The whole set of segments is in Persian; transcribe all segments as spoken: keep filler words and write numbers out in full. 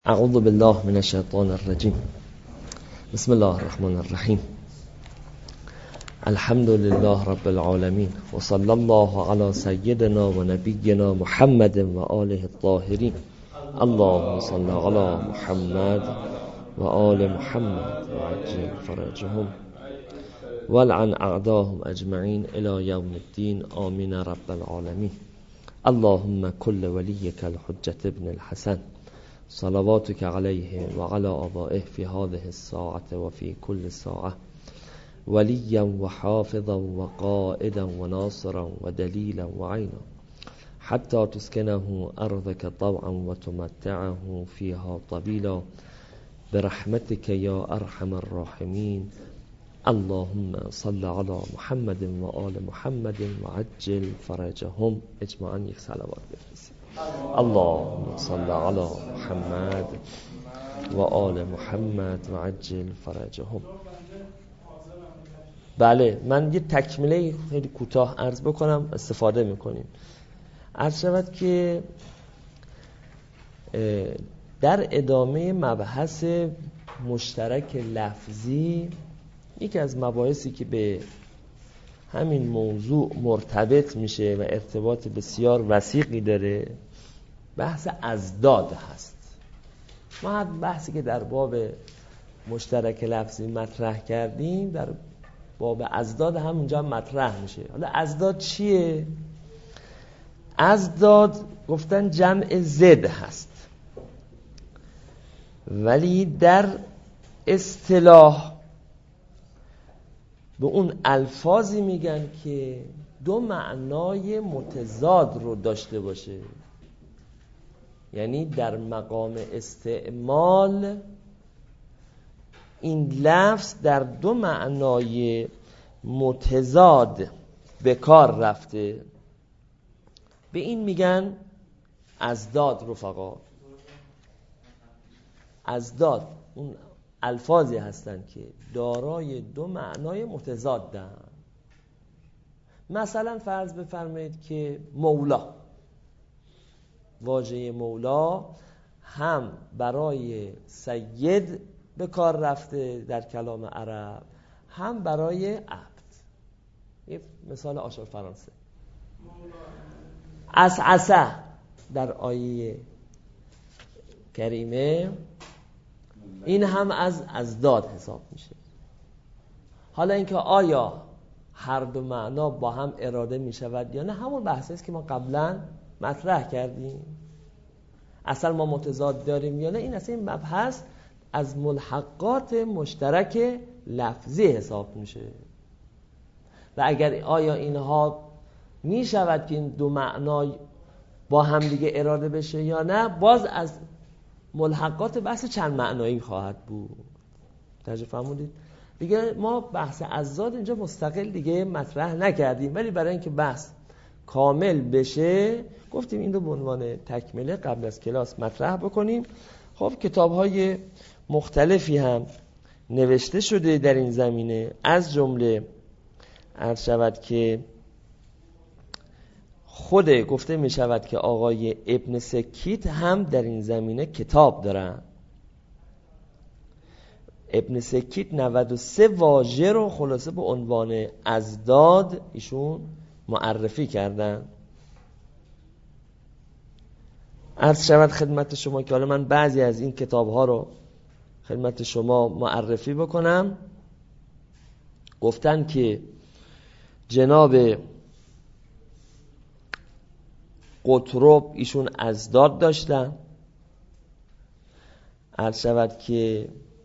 اعوذ بالله من الشیطان الرجیم. بسم الله الرحمن الرحیم. الحمد لله رب العالمین و صلی الله علی سیدنا و نبینا محمد و آله الطاهرین. اللهم صل علی محمد و آل محمد و عجل فرجهم ولعن اعداهم اجمعین الی یوم الدین. آمین رب العالمین. اللهم كل وليك الحجة ابن الحسن صلواتك عليه وعلى آبائه في هذه الساعة وفي كل ساعة وليا وحافظا وقائدا وناصرا ودليلا وعينا حتى تسكنه أرضك طوعا وتمتعه فيها طويلا برحمتك يا أرحم الراحمين. اللهم صل على محمد وآل محمد وعجل فرجهم. اجماعاً یک صلوات بفرستید. اللهم صل على محمد و آل محمد و عجل فرجهم. بله، من یه تکمیله خیلی کوتاه عرض بکنم، استفاده میکنیم. عرض شود که در ادامه مبحث مشترک لفظی، یکی از مباحثی که به همین موضوع مرتبط میشه و ارتباط بسیار وثیقی داره، بحث ازداد هست. ما هر بحثی که در باب مشترک لفظی مطرح کردیم، در باب ازداد هم اونجا مطرح میشه. حالا ازداد چیه؟ ازداد گفتن جمع ضد هست، ولی در اصطلاح به اون الفاظی میگن که دو معنای متضاد رو داشته باشه، یعنی در مقام استعمال این لفظ در دو معنای متضاد به کار رفته. به این میگن ازداد. رفقا، ازداد اون الفاظی هستن که دارای دو معنای متضادن. مثلا فرض بفرمایید که مولا، واژه مولا هم برای سید به کار رفته در کلام عرب، هم برای عبد. یه مثال آشار فرانسه، اسعسه در آیه کریمه، این هم از ازداد حساب میشه. حالا اینکه آیا هر دو معنا با هم اراده میشود یا نه، همون بحثی است که ما قبلا مطرح کردیم. اصلا ما متضاد داریم یا نه، این اصلا این مبحث از ملحقات مشترک لفظی حساب میشه. و اگر آیا اینها میشود که این دو معنا با هم دیگه اراده بشه یا نه، باز از ملحقات بحث چند معنایی خواهد بود. توجه فرمودید؟ دیگه ما بحث ازداد اینجا مستقل دیگه مطرح نکردیم، ولی برای اینکه بحث کامل بشه گفتیم این رو به عنوان تکمله قبل از کلاس مطرح بکنیم. خب کتاب‌های مختلفی هم نوشته شده در این زمینه، از جمله عرض شود که خود گفته می شود که آقای ابن سکیت هم در این زمینه کتاب دارن. ابن سکیت نود و سه واژه رو خلاصه به عنوان ازداد ایشون معرفی کردن. عرض شود خدمت شما که حالا من بعضی از این کتاب ها رو خدمت شما معرفی بکنم. گفتن که جناب قطرب ایشون ازداد داشتن. عرض شود که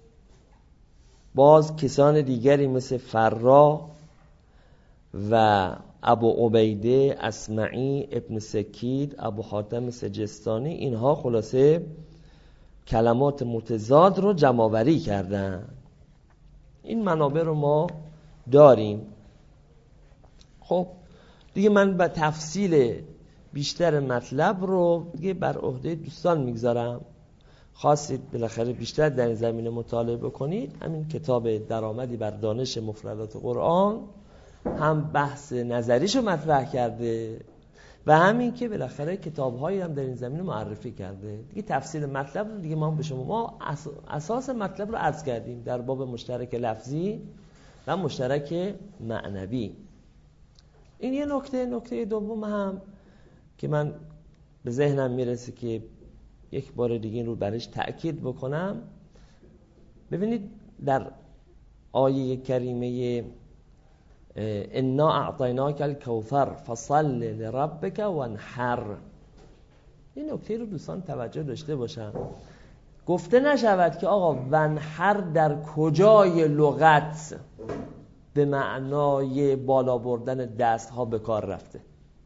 باز کسان دیگری مثل فرا و ابو عبیده اسمعی، ابن سکید، ابو حاتم سجستانی، اینها خلاصه کلمات متضاد رو جمع‌آوری کردن. این منابع رو ما داریم. خب دیگه من به تفصیل بیشتر مطلب رو دیگه بر عهده دوستان میگذارم. خواستید بالاخره بیشتر در این زمینه مطالعه بکنید، همین کتاب درآمدی بر دانش مفردات قرآن هم بحث نظریشو مطرح کرده و همین که بالاخره کتاب‌هایی هم در این زمینه معرفی کرده. دیگه تفسیر مطلب رو دیگه ما به شما ما اساس مطلب رو عرض کردیم در باب مشترک لفظی و مشترک معنوی. این یه نکته. نکته دوم هم که من به ذهنم میرسه که یک بار دیگه این رو برش تأکید بکنم. ببینید در آیه کریمه انا اعطیناک الکوثر فصل لربک وانحر، این نکته رو دوستان توجه داشته باشن. گفته نشود که آقا وانحر در کجای لغت به معنای بالا بردن دست ها به کار رفته.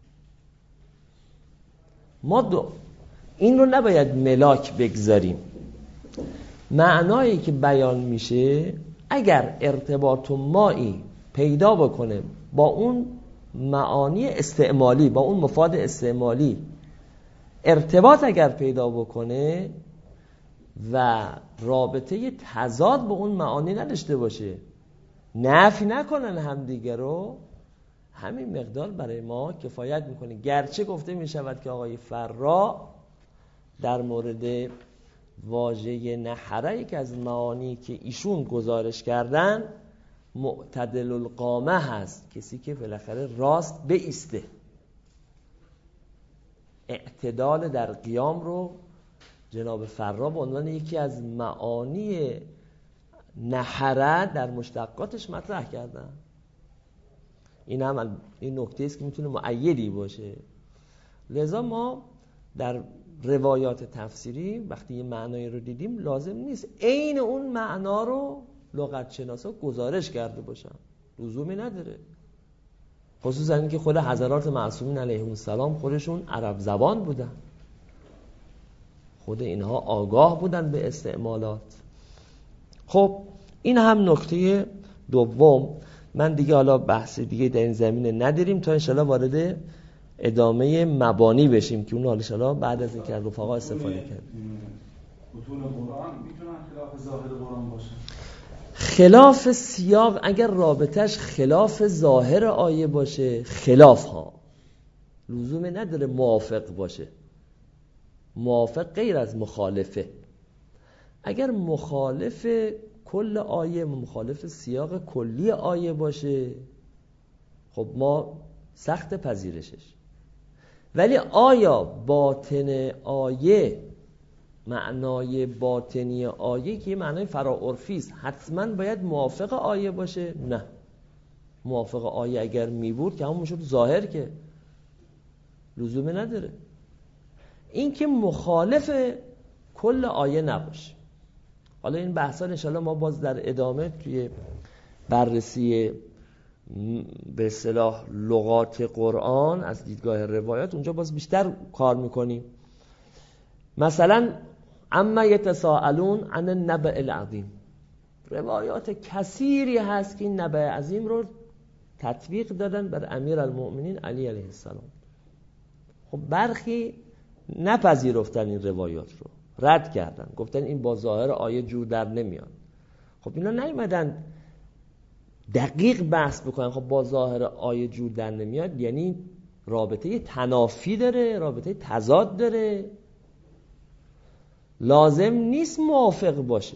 ما دو این رو نباید ملاک بگذاریم. معنایی که بیان میشه اگر ارتباط مایی پیدا بکنه با اون معانی استعمالی، با اون مفاد استعمالی ارتباط اگر پیدا بکنه و رابطه تضاد با اون معانی نداشته باشه، نفی نکنن همدیگه رو، همین مقدار برای ما کفایت میکنه. گرچه گفته میشود که آقای فرا در مورد واژه نحره که از معانی که ایشون گزارش کردن معتدل القامه هست، کسی که بالاخره راست بایسته. اعتدال در قیام رو جناب فرا به عنوان یکی از معانی نحره در مشتقاتش مطرح کردن. این هم این نکته است که میتونه مؤیدی باشه. لذا ما در روایات تفسیری وقتی یه معنایی رو دیدیم لازم نیست عین اون معنا رو لغت شناسا گزارش کرده باشن، لزومی نداره. خصوصا اینکه خود حضرات معصومین علیهم السلام خودشون عرب زبان بودن، خود اینها آگاه بودن به استعمالات. خب این هم نکته دوم. من دیگه حالا بحث دیگه در این زمینه نداریم تا انشالله وارد ادامه مبانی بشیم که اون حالا انشالله بعد از اینکه رفقا استفاده کرد. متون قرآن میتونن خلاف ظاهر قرآن باشن؟ خلاف سیاق اگر رابطش خلاف ظاهر آیه باشه خلاف ها، لزوم نداره موافق باشه. موافق غیر از مخالفه. اگر مخالف کل آیه، مخالف سیاق کلی آیه باشه خب ما سخت پذیرشش. ولی آیا باطن آیه، معنای باطنی آیه که معنای فراعرفی است، حتما باید موافق آیه باشه؟ نه. موافق آیه اگر می بود که همون میشد ظاهر، که لزومی نداره. این که مخالف کل آیه نباشه. حالا این بحثا انشاءالله ما باز در ادامه توی بررسی به اصطلاح لغات قرآن از دیدگاه روایات اونجا باز بیشتر کار میکنیم. مثلا اما یتساءلون عن النبأ العظیم، روایات کثیری هست که این نبأ عظیم رو تطبیق دادن بر امیرالمؤمنین علی علیه السلام. خب برخی نپذیرفتن این روایات رو، رد کردن، گفتن این با ظاهر آیه جور در نمیاد. خب اینا نیومدن دقیق بحث بکنن خب با ظاهر آیه جور در نمیاد یعنی رابطه تنافی داره، رابطه تضاد داره، لازم نیست موافق باشه.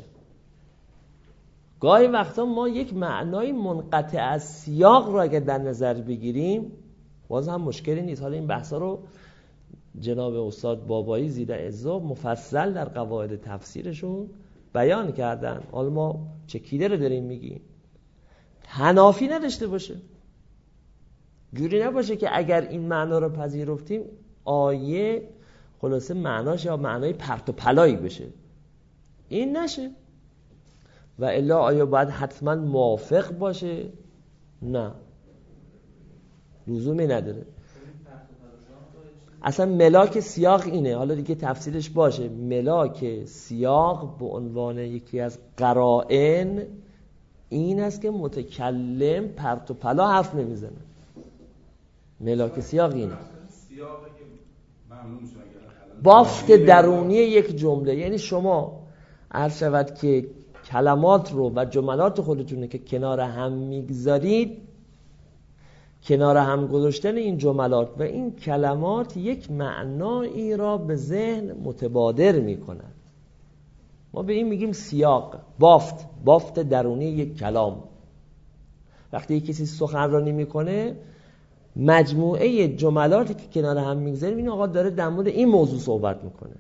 گاهی وقتا ما یک معنای منقطع از سیاق رو اگر در نظر بگیریم باز هم مشکلی نیست. حالا این بحثا رو جناب استاد بابایی زیده عزا مفصل در قواعد تفسیرشون بیان کردن. حالا ما چکیده رو داریم میگیم، تنافی نداشته باشه، جوری نباشه که اگر این معنا رو پذیرفتیم آیه خلاصه معناش یا معنای پرت و پلایی بشه، این نشه. و الا آیا باید حتما موافق باشه؟ نه، لزومی نداره. اصلا ملاک سیاق اینه. حالا دیگه تفصیلش باشه. ملاک سیاق به عنوان یکی از قرائن این است که متکلم پرت و پلا حرف نمیزنه. ملاک سیاق اینه، بافت درونی یک جمله. یعنی شما عرض شود که کلمات رو و جملات خودتونه که کنار هم میگذارید، کنار هم گذاشتن این جملات و این کلمات یک معنایی را به ذهن متبادر میکنن. ما به این میگیم سیاق، بافت، بافت درونی یک کلام. وقتی یک کسی سخنرانی میکنه، مجموعه جملاتی که کنار هم میگذاریم این آقا داره در مورد این موضوع صحبت میکنه.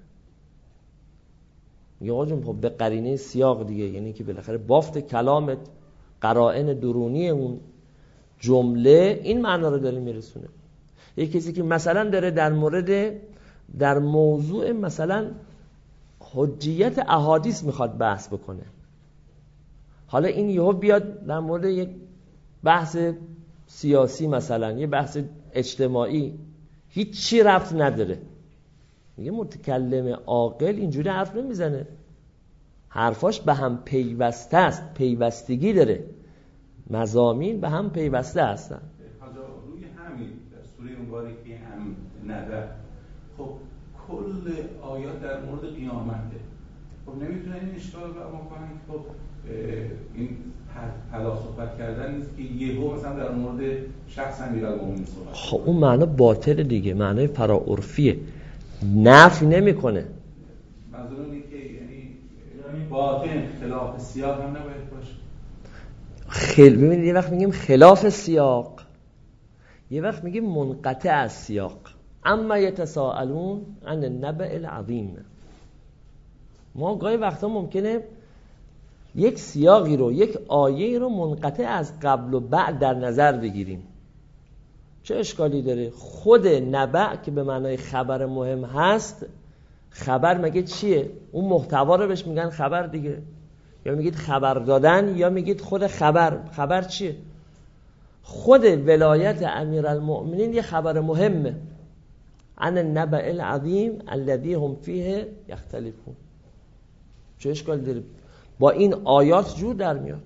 میگه آقا جون خب به قرینه سیاق دیگه، یعنی که بالاخره بافت کلامت، قرائن درونی اون جمله این معنا رو داره میرسونه. یک کسی که مثلا داره در مورد در موضوع مثلا حجیت احادیث میخواد بحث بکنه، حالا این یهو بیاد در مورد یک بحث سیاسی مثلا یه بحث اجتماعی، هیچ چی ربط نداره، میگه متکلم عاقل اینجوری حرف نمیزنه، حرفاش به هم پیوسته است، پیوستگی داره، مضامین به هم پیوسته هستن. حالا روی همین در سوره مبارکه هم نبأ، خب کل آیات در مورد قیامته، خب نمیتونه این اشکال رو ما کنیم خب این حالا صحبت کردن نیست که یهو مثلا در مورد شخص امیرالمومنین صحبت. خب اون معنا باطل دیگه، معنای فراعرفیه، نفی نمیکنه. منظور اینه که یعنی باطن خلاف سیاق هم نباید باشه. خیلی ببینید یه وقت میگیم خلاف سیاق، یه وقت میگیم منقطع از سیاق. اما یتساءلون عن النبأ العظیم. ما گاهی وقتا ممکنه یک سیاقی رو، یک آیه رو منقطع از قبل و بعد در نظر بگیریم. چه اشکالی داره؟ خود نبأ که به معنای خبر مهم هست، خبر مگه چیه؟ اون محتوا رو بهش میگن خبر دیگه. یا میگید خبر دادن یا میگید خود خبر. خبر چیه؟ خود ولایت امیرالمؤمنین یه خبر مهمه، عن النبأ العظیم الذی هم فیه یختلفون. چه اشکال داره؟ با این آیات جور در میاد.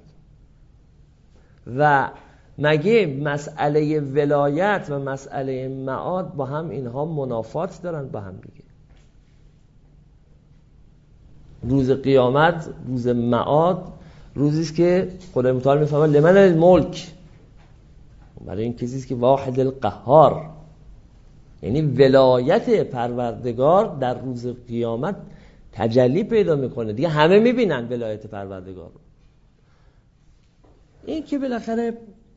و مگه مسئله ولایت و مسئله معاد با هم اینها منافات دارن با هم دیگه؟ روز قیامت، روز معاد، روزی است که خدای متعال میفهمه لمن الملک، برای این کسی است که واحد القهار، یعنی ولایت پروردگار در روز قیامت تجلی پیدا میکنه دیگه، همه میبینن ولایت پروردگار رو. این که بالاخره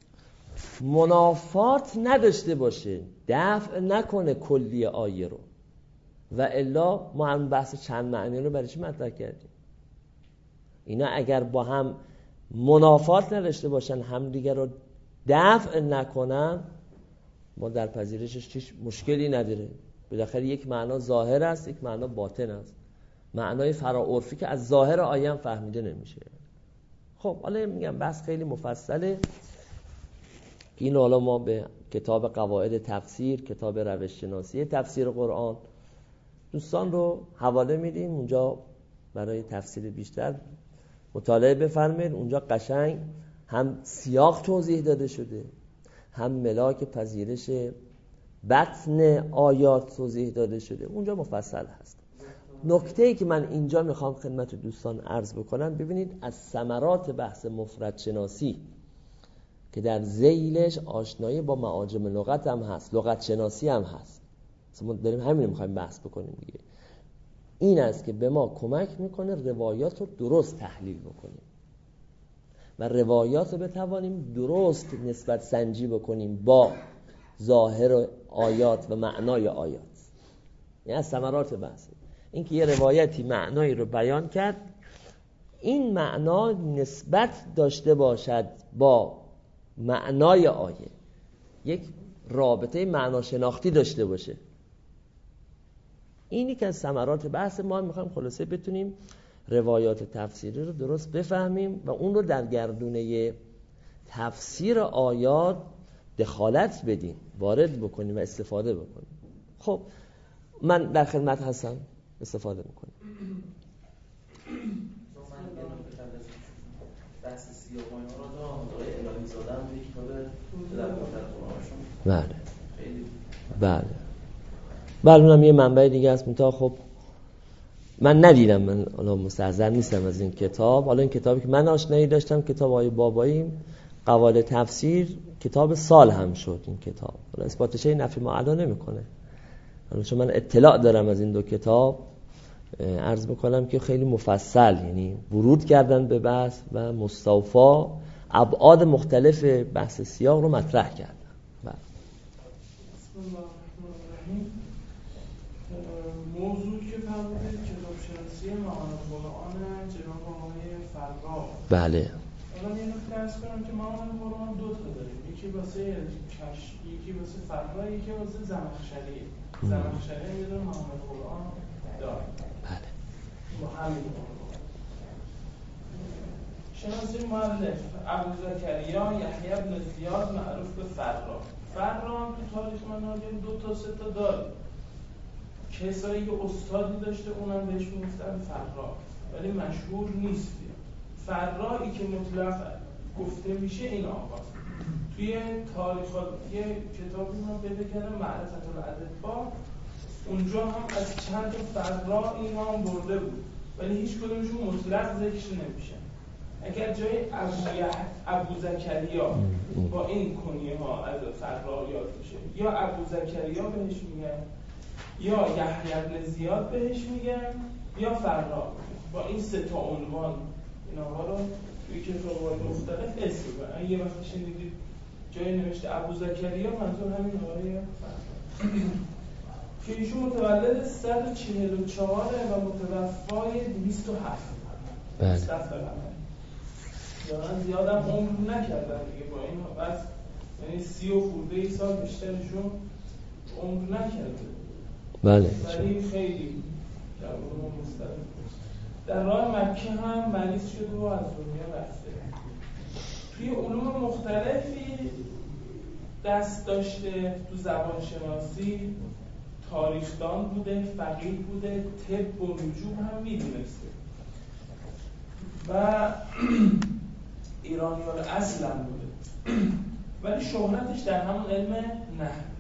منافات نداشته باشه، دفع نکنه کلی آیه رو، و الا ما هم بحث چند معنی رو برای چی مطرح کردیم؟ اینا اگر با هم منافات نداشته باشن، همدیگر رو دفع نکنن، ما در پذیرشش هیچ مشکلی نداره. بالاخره یک معنا ظاهر است، یک معنا باطن است، معنای فراعرفی که از ظاهر آیه هم فهمیده نمیشه. خب حالا میگم بحث خیلی مفصله، این حالا ما به کتاب قواعد تفسیر، کتاب روش شناسی تفسیر قرآن، دوستان رو حواله میدیم اونجا برای تفسیر بیشتر مطالعه بفرمایید. اونجا قشنگ هم سیاق توضیح داده شده، هم ملاک پذیرش بطن آیات توضیح داده شده، اونجا مفصل هست. نکته‌ای که من اینجا میخوام خدمت دوستان عرض بکنم، ببینید از ثمرات بحث مفرد شناسی که در ذیلش آشنایی با معاجم لغت هم هست، لغت شناسی هم هست، ما داریم همین رو میخوایم بحث بکنیم دیگه، این است که به ما کمک میکنه روایات رو درست تحلیل بکنیم و روایات رو بتوانیم درست نسبت سنجی بکنیم با ظاهر آیات و معنای آیات. این از ثمرات بحثه، این که یه روایتی معنایی رو بیان کرد، این معنا نسبت داشته باشد با معنای آیه، یک رابطه معنا شناختی داشته باشه. اینی که از ثمرات بحث ما، میخوایم خلاصه بتونیم روایات تفسیری رو درست بفهمیم و اون رو در گردونه تفسیر آیات دخالت بدیم، وارد بکنیم و استفاده بکنیم. خب من در خدمت هستم، استفاده میکنیم. بحث سیاق و اینا رو آقای الهی زاده هم توی کتاب در قرآنشون بله خیلی بله بله اونم یه منبع دیگه است. منتها خب من ندیدم، من حالا مستحضر نیستم از این کتاب. حالا این کتابی که من آشنایی داشتم کتاب آقای بابایی قواعد تفسیر، کتاب سال هم شد این کتاب. حالا اثباتش این نفی معلا نمیکنه. حالا چون من اطلاع دارم از این دو کتاب عرض بکنم که خیلی مفصل، یعنی ورود کردن به بحث و مستوفا ابعاد مختلف بحث سیاق رو مطرح کردن. بله. بسم الله الرحمن الرحیم. موضوع که فرمودید کتاب شناسی معانی قرآن جناب آقای فرا. بله. الان یه نکته عرض کنم که معانی قرآن دو تا داریم، یکی واسه کشف، یکی واسه فرا، یکی واسه زمخشری. زمخشری یه دونه معانی قرآن داره. بله. با همین شناسی مؤلف ابو زکریا یحیی بن زیاد معروف به فرا. فرا تو تاریخ مناجم دو تا سه تا داره. کسایی که استادی داشته اونم بهش میگفتن فرا، ولی مشهور نیست. فرایی که مطلق گفته میشه این آقاست. توی تاریخات یه کتابی من پیدا کردم معرفت الادبا، اونجا هم از چند تا فرا این هم برده بود، ولی هیچ کدومشون مطلق ذکر نمیشه. اگر جای ابو, ابو زکریا با این کنیه ها از فرا یاد میشه، یا ابو زکریا بهش میگن، یا یحیی بن زیاد بهش میگن، یا فرا. با این سه تا عنوان اینها رو توی کتاب‌های مختلف اسم ببرن. یه وقتی شنیدید جای نوشته ابو زکریا، منظور همین آقای فرا که ایشون متولد صد و چهل و چهار و متوفای دویست و هفت. بله. دارن زیادم عمر نکردن دیگه، با این بس یعنی سی و خورده ای سال بیشترشون عمر نکرده. بله. ولی خیلی در علوم مختلف در راه مکه هم مریض شده و از دنیا رفته. توی علوم مختلفی دست داشته، تو زبان شناسی تاریخدان بوده، فقیه بوده، طب و نجوم هم میدونسته و ایرانیان اصل هم بوده، ولی شهرتش در همون علم نحو.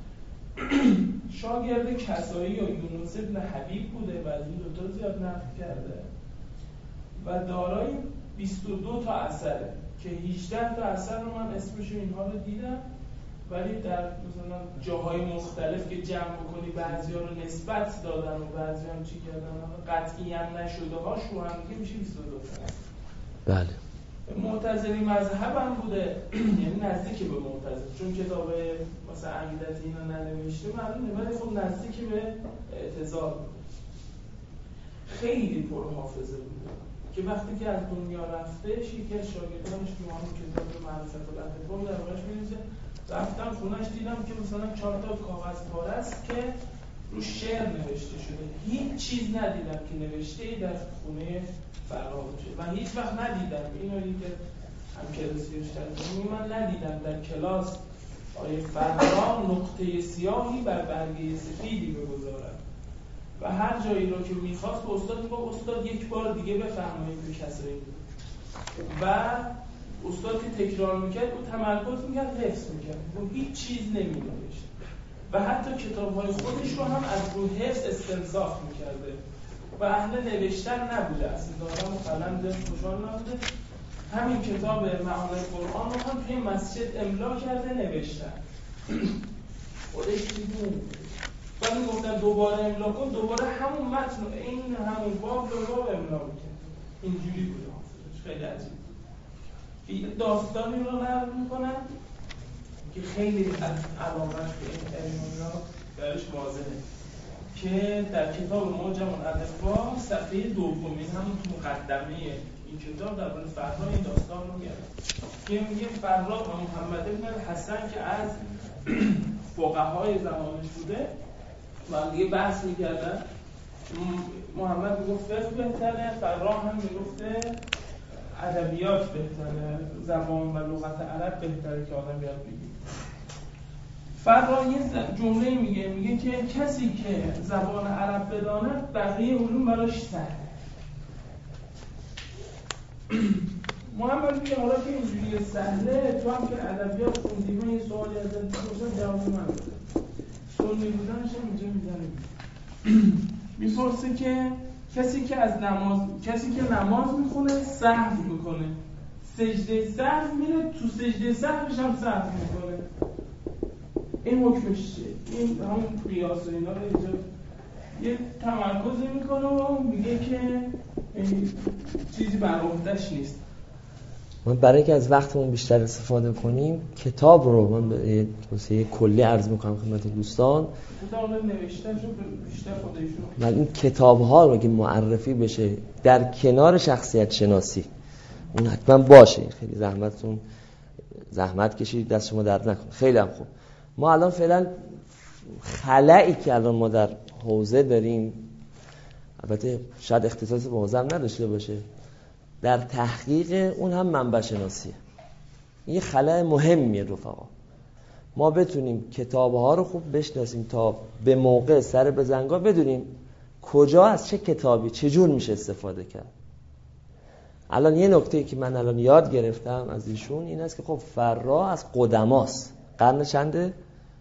شاگرد کسایی و یونس ابن حبیب بوده و از این دوتا زیاد نقل کرده و دارای بیست و دو تا اثره که هجده تا اثر رو من اسمش اینها رو دیدم، ولی در مثلا جاهای مختلف که جمع بکنی بعضی ها رو نسبت دادن و بعضی هم چی کردن قطعی هم نشده ها شو هم که میشه بیست و دو تا. بله. معتزلی مذهب هم بوده، یعنی نزدیک به معتزله، چون کتاب مثلا عقیدت اینا ننوشته معلومه، ولی خب نزدیک به اعتزال بوده. خیلی پرحافظه بوده که وقتی که از دنیا رفتش یکی از شاگردانش که همون کتاب معرفت الادبا در واقعش می‌نویسه، رفتم خونش دیدم که مثلا چهار تا کاغذ پاره است که رو شعر نوشته شده. هیچ چیز ندیدم که نوشته‌ای در خونه فرا باشه و هیچ وقت ندیدم اینو که هم کلاسیش ترجمه من ندیدم در کلاس آیه فرا نقطه سیاهی بر برگه سفیدی بگذارد و هر جایی رو که میخواست به استاد میگه استاد یک بار دیگه بفرمایید به کسایی بود و استاد که تکرار میکرد و تمرکز میکرد حفظ میکرد و هیچ چیز نمینوشت و حتی کتاب‌های خودش رو هم از رو حفظ استنساخ میکرده و اهل نوشتن نبوده، اصلا دارم و قلم دست خوشحال نبوده. همین کتاب معانی قرآن رو هم توی مسجد املا کرده نوشتن خودش دیدون ولی گفتن دوباره املا کن، دوباره همون متن این همون باب به باب املا میکرد. اینجوری بوده حافظش، خیلی عجیب بود. داستانی رو نقل میکنن که خیلی از علامش به این علم درش واضحه که در کتاب معجم الادبا صفحه دومین همون تو مقدمه این کتاب در مورد فرا این داستان رو میاره که میگه فرا و محمد بن الحسن که از فقهای زمانش بوده و دیگه بحث میکردن. محمد میگفت فقه بهتره، فرا هم میگفته ادبیات بهتره، زبان و لغت عرب بهتره که آدم یاد بگیره. فرا یه جمله میگه میگه که کسی که زبان عرب بداند بقیه علوم براش سهله. محمد میگه حالا که اینجوری سهله تو هم که ادبیات خوندی من یه سوالی ازت بپرسم جواب من بده. سنی بودنش هم اینجا میزنه میپرسه که کسی که از نماز کسی که نماز میخونه سهو میکنه. سجده سهو میره تو سجده سهوش هم سهو میکنه. این حکمش چیه؟ این همون قیاس و اینا رو اینجا یه تمرکزی میکنه و میگه که این چیزی بر عهده‌اش نیست. من برای اینکه از وقتمون بیشتر استفاده کنیم کتاب رو من به توصیه کلی عرض میکنم خدمت دوستان. کتاب نوشته‌شو بیشتر خودشون. من این کتاب‌ها رو که معرفی بشه در کنار شخصیت شناسی اون حتما باشه. خیلی زحمتتون زحمت کشید، دست شما درد نکنه. خیلی هم خوب. ما الان فعلا خلایی که الان ما در حوزه داریم، البته شاید اختصاص به حوزه هم نداشته باشه، در تحقیق اون هم منبع شناسیه. این خلأ مهمیه رفقا. ما بتونیم کتاب‌ها رو خوب بشناسیم تا به موقع سر بزنگاه بدونیم کجا از چه کتابی چه جور میشه استفاده کرد. الان یه نکته که من الان یاد گرفتم از ایشون این است که خب فرا از قدماست. قرن چنده؟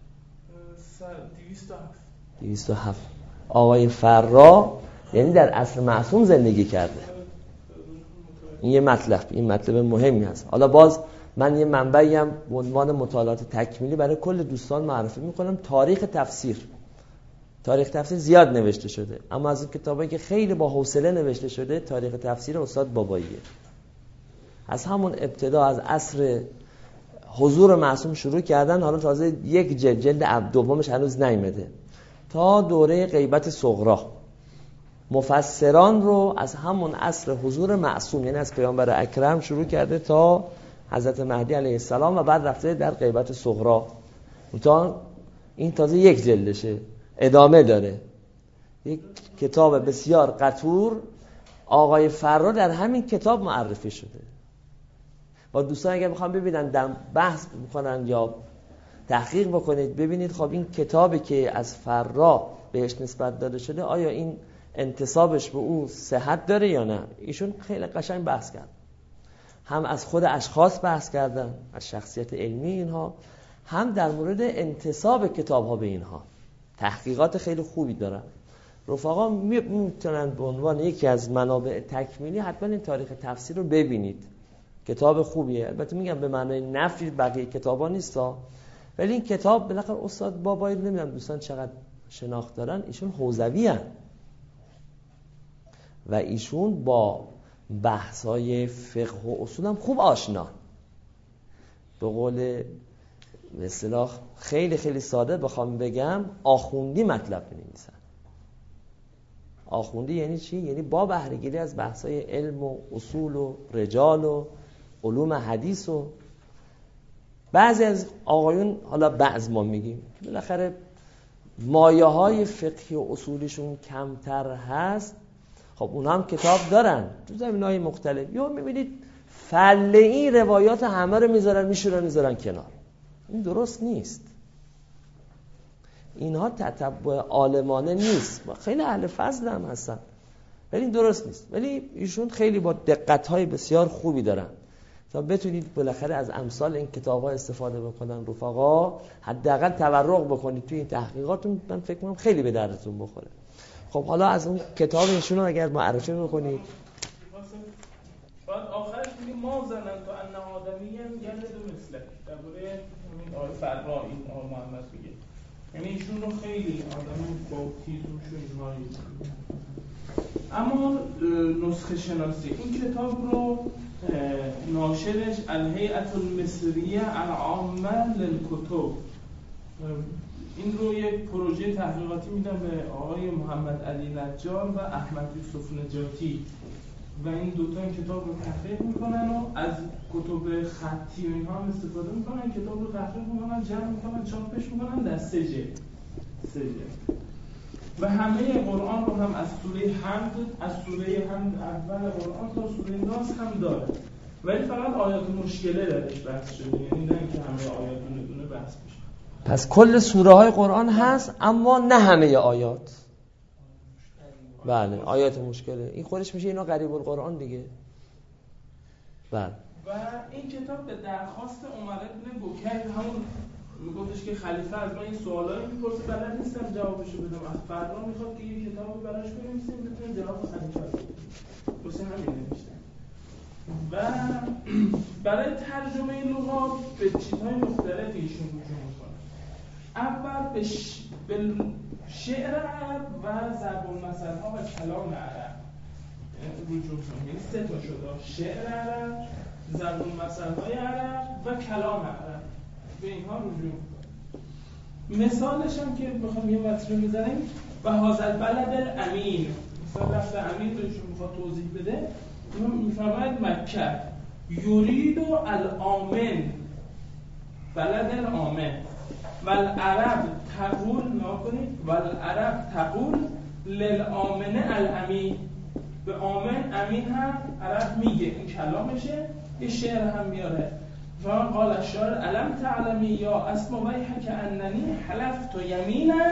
دویست و هفت. آقای فرا یعنی در عصر معصوم زندگی کرده. این یه مطلب، این مطلب مهمی هست. حالا باز من یه منبعی هم به عنوان مطالعات تکمیلی برای کل دوستان معرفی میکنم. تاریخ تفسیر تاریخ تفسیر زیاد نوشته شده، اما از این کتابایی که خیلی با حوصله نوشته شده تاریخ تفسیر استاد باباییه. از همون ابتدا از عصر حضور معصوم شروع کردن، حالا تازه یک جلد جلد دومش هنوز نیامده، تا دوره غیبت صغرا مفسران رو از همون عصر حضور معصوم یعنی از پیامبر اکرم شروع کرده تا حضرت مهدی علیه السلام و بعد رفته در غیبت صغرا. تا این تازه یک جلدشه، ادامه داره. یک کتاب بسیار قطور آقای فرا در همین کتاب معرفی شده. و دوستان اگر بخوام ببینن در بحث بکنن یا تحقیق بکنید ببینید خب این کتابی که از فرا بهش نسبت داده شده آیا این انتسابش به او صحت داره یا نه. ایشون خیلی قشنگ بحث کرد، هم از خود اشخاص بحث کردن، از شخصیت علمی اینها، هم در مورد انتساب کتاب ها به اینها. تحقیقات خیلی خوبی دارن. رفقا میتونن به عنوان یکی از منابع تکمیلی حتما این تاریخ تفسیر رو ببینید. کتاب خوبیه. البته میگم به معنای نفی بقیه کتابا نیستا، ولی این کتاب بالاخره استاد بابایی رو نمیدونم دوستان چقدر شناخت دارن، ایشون حوزوی هن و ایشون با بحث‌های فقه و اصول هم خوب آشنا. به قول به اصطلاح خیلی خیلی ساده بخوام بگم آخوندی مطلب بنویسن. آخوندی یعنی چی؟ یعنی با بهره‌گیری از بحث‌های علم و اصول و رجال و علوم حدیث و بعضی از آقایون، حالا بعض ما میگیم که بالاخره مایه‌های فقهی و اصولیشون کمتر هست، خب اون هم کتاب دارن تو زمینه‌های مختلف. یا میبینید فله این روایات همه رو میذارن میشورن میذارن کنار. این درست نیست. اینها تتبع عالمانه نیست. خیلی اهل فضل هم هستن ولی این درست نیست. ولی ایشون خیلی با دقت‌های بسیار خوبی دارن تا بتونید بالاخره از امثال این کتاب‌ها استفاده بکنن. رفقا حداقل تورق بکنید توی این تحقیقاتون، من فکر می‌کنم خیلی به دردتون بخوره. خب حالا از اون کتاب ایشون رو اگر معرفی بکنید. بعد آخرش میگه ما زنن تو ان آدمیان یلد مثلک. درباره این آیه فرا این آیه محمد میگه، یعنی ایشون رو خیلی آدم با تیزوش و اینها. اما نسخه شناسی این کتاب رو ناشرش الهیئة المصریه العامه للکتب، این رو یک پروژه تحقیقاتی میدن به آقای محمد علی نجار و احمد یوسف نجاتی و این دوتا این کتاب رو تحقیق میکنن و از کتب خطی و اینها هم استفاده میکنن. کتاب رو تحقیق میکنن، جمع میکنن، چاپش میکنن در سه جلد. سه جلد و همه قرآن رو هم از سوره حمد از سوره حمد اول قرآن تا سوره ناس هم داره، ولی فقط آیات مشکله درش بحث شده، یعنی نه اینکه همه آیات دونه دونه بحث بشه. پس کل سوره های قرآن هست اما نه همه آیات. بله آیات مشکله. این خودش میشه اینا غریب القرآن دیگه. بله. و این کتاب به درخواست عمر بن بکیر همون میگفتش که خلیفه از من این سوالایی میپرسه بلد نیستم جوابشو بدم، از فردا میخواد که یه کتابی براش بنویسیم بتونیم جواب خلیفه بدیم. واسه همین نوشتم. و برای ترجمه لغات به چیزهای مختلفی ایشون رجوع میکنه. اول به, ش... به شعر عرب و ضرب المثل ها و کلام عرب رجوع میکنه. یعنی سه تا شده: شعر عرب، ضرب المثل های عرب و کلام عرب. به اینها رجوع میکنه. مثالش هم که بخوام یه مطلب بزنیم: و هذا البلد الامین. مثلا لفظ امین رو ایشون میخواد توضیح بده، میفرماید مکه یرید الامن، بلد الامن، والعرب تقول نکنید والعرب تقول للامن الامین. به آمن امین هم عرب میگه، این کلامشه. یه شعر هم میاره: فان قال الشاعر الم تعلمی یا اسم ویحک اننی حلفت یمینا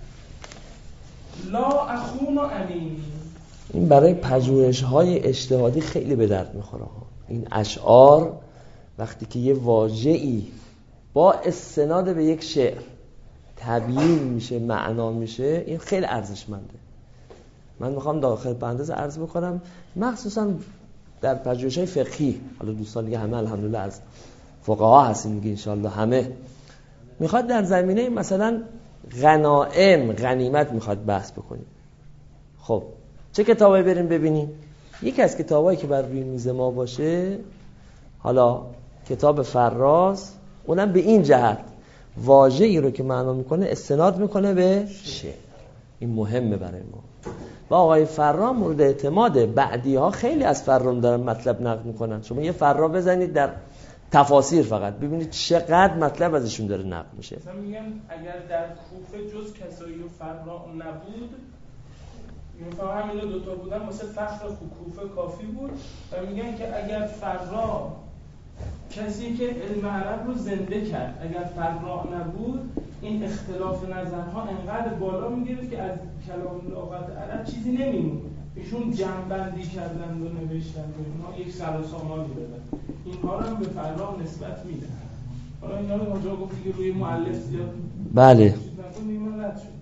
لا اخون امینی. این برای پژوهش‌های اجتهادی خیلی به درد میخوره. این اشعار وقتی که یه واژه‌ای با استناد به یک شعر تبیین میشه، معنا میشه، این خیلی ارزشمنده. من میخوام داخل به اندازه عرض بکنم، مخصوصا در پژوهش‌های فقهی، حالا دوستان دیگه همه الحمدلله از فقها هستیم دیگه انشالله، همه میخواد در زمینه مثلا غنائم، غنیمت میخواد بحث بکنیم. خب چه کتابایی بریم ببینیم؟ یکی از کتابایی که بر روی میز ما باشه، حالا کتاب فراز، اونم به این جهت واژه‌ای رو که معنا میکنه استناد میکنه به شعر. این مهمه برای ما. و آقای فرام مورد اعتماد. بعدی ها خیلی از فرام دارن مطلب نقل میکنن. شما یه فرام بزنید در تفاسیر فقط ببینید چقدر مطلب ازشون داره نقل میشه. مثلا میگن اگر در کوفه جز کسایی و فرام نبود، میفهم همین دو تا بودن واسه فخر کوفه کافی بود. و میگن که اگر فرام کسی که علم عرب رو زنده کرد، اگر فرام نبود این اختلاف نظرها انقدر بالا میگیرد که از کلام لغت عرب چیزی نمیمونه. ایشون جمع‌بندی کردن و نوشتن و اینها یک سر و سامانی دادن. اینها رو هم به فرام نسبت میدن. حالا اینا رو اونجا گفت دیگه روی مؤلف زیاد بله نکنیم رد شد.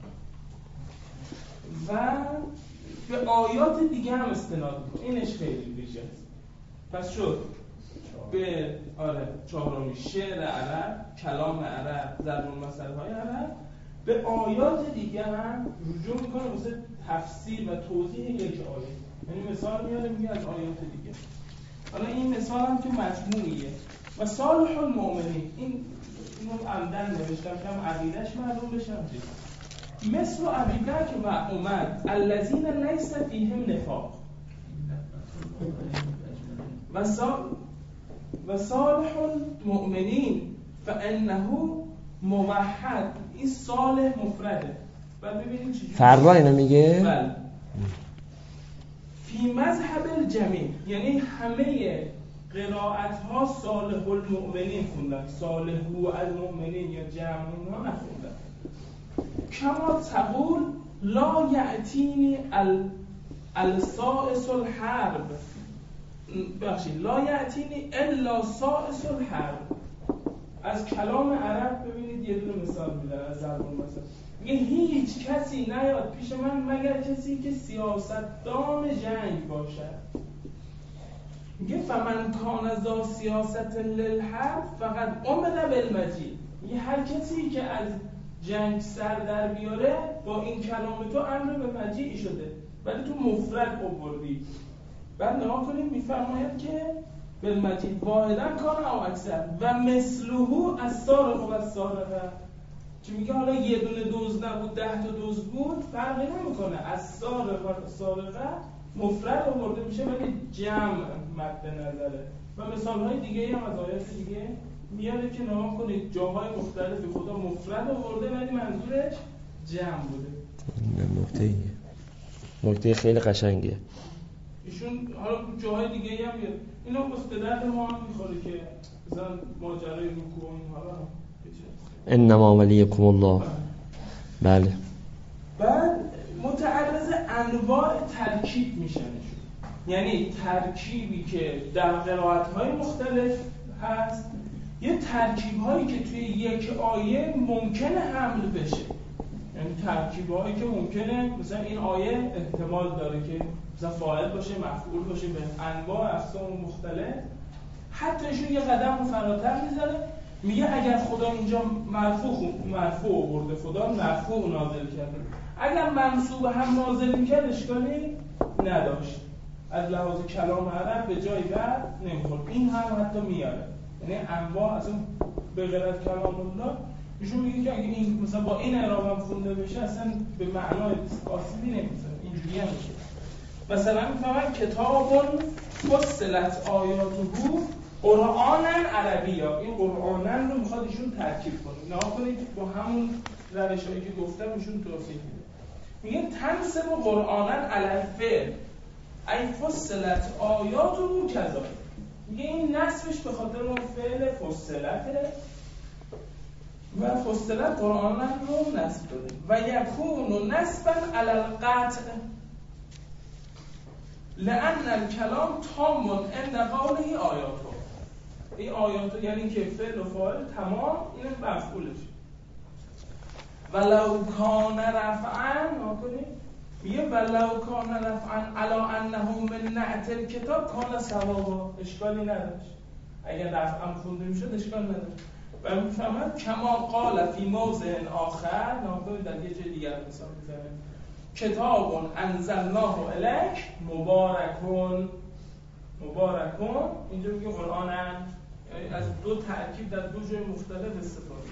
و به آیات دیگه هم استناد می‌کنه. اینش خیلی ویژه است. پس شد به آره چهارمی شعر عرب، کلام عرب، ضرب المثل‌های عرب. به آیات دیگه هم رجوع میکنه واسه تفسیر و توضیح یک آیه. یعنی مثال میاره میگه از آیات دیگه. حالا این مثال هم که مجموعیه. و صالح المؤمنین، این اینو عمدن نوشتم که هم عقیده‌اش معلوم بشم چیز. مثل ابی بکر و عمر الذین لیس فیهم نفاق. و صالح و صالح المؤمنین فانه موحد. این صالح مفرده. بعد ببینید چجوری فرا اینو میگه. بله. فی مذهب الجمیع، یعنی همه قرائت ها صالح المؤمنین خوندن، صالح المؤمنین یا جمع ها نخوندن. کما تقول لا یأتینی السائس الحرب، بخشید لا یأتینی الا سائس الحرب. از کلام عرب ببینید یه دونه مثال میدن از ضرب المثل. میگه هیچ کسی نیاد پیش من مگر کسی که سیاستدان جنگ باشد. میگه فمن کان ذا سیاست للحرب فقط امر بالمجیء. میگه هر کسی که از جنگ سر در بیاره با این کلام تو امر به مجیء شده، ولی تو مفرد آوردی. بعد نگاه کنیم میفرماید که بالمجیء واحدا کان او اکثر و مثله السارق و السارقه. که میگه حالا یه دونه دوز نبود ده تا دوز بود فرقی نمیکنه. از سارق و سارقه مفرد آورده میشه ولی جمع مد نظره. و مثالهای دیگه هم از آیات دیگه میاره که نگاه کنید جاهای مختلفی خدا مفرد آورده ولی منظورش جمع بوده. این نکته ایه. نکته خیلی قشنگه. ایشون حالا جاهای دیگه هم میاد. اینو بس به درد ما هم میخوره که مثلا ماجرای رکوع اینها رو انما ولیکم الله. بله. بعد متعرض انواع ترکیب میشن. یعنی ترکیبی که در قرائت‌های مختلف هست، یه ترکیب‌هایی که توی یک آیه ممکنه حمل بشه. یعنی ترکیبایی که ممکنه مثلا این آیه احتمال داره که مثلا فاعل باشه، مفعول باشه، به انواع اقسام مختلف. حتی ایشون یه قدم فراتر میذاره، میگه اگر خدا اینجا مرفوع مرفوع آورده، خدا مرفوع نازل کرده، اگر منصوب هم نازل میکرد اشکالی نداشت، از لحاظ کلام عرب به جای بعد نمیخورد. این هم حتی میاره، یعنی انواع اصلا به غیر از کلام الله ایشون میگه که اگه این مثلا با این اعراب هم خونده بشه اصلا به معنای آسیبی نمیزنه. اینجوری هم میشه. مثلا میفهمن کتابون فصلت آیاته قرآنن عربی، یا این قرآنن رو میخواد ایشون ترکیب کنه. نها کنید با همون روشایی که گفتم ایشون توضیح میده. میگه تنسب قرآنن علی الفعل ای فصلت آیاته کذا. میگه این نسبش به خاطر اون فعل فصلته و فصلت قرآنن رو نسب داده و یکون نسبا علی القطع لأن الکلام تام عند قوله آیاته. این آیات یعنی که فعل و فاعل تمام، این مفعولش. ولو کان رفعا، نکنید میگه ولو کان رفعا علی انه من نعت الکتاب کان ثوابا، اشکالی نداشت. اگر رفعا خونده میشد اشکال نداشت. و میفهمد کما قال فی موضع آخر، نکنید در یه جای دیگر مثال میزنه کتاب انزلناه الیک مبارکون. مبارکون اینجا میگه قرآن از دو ترکیب در دو جای مختلف استفاده.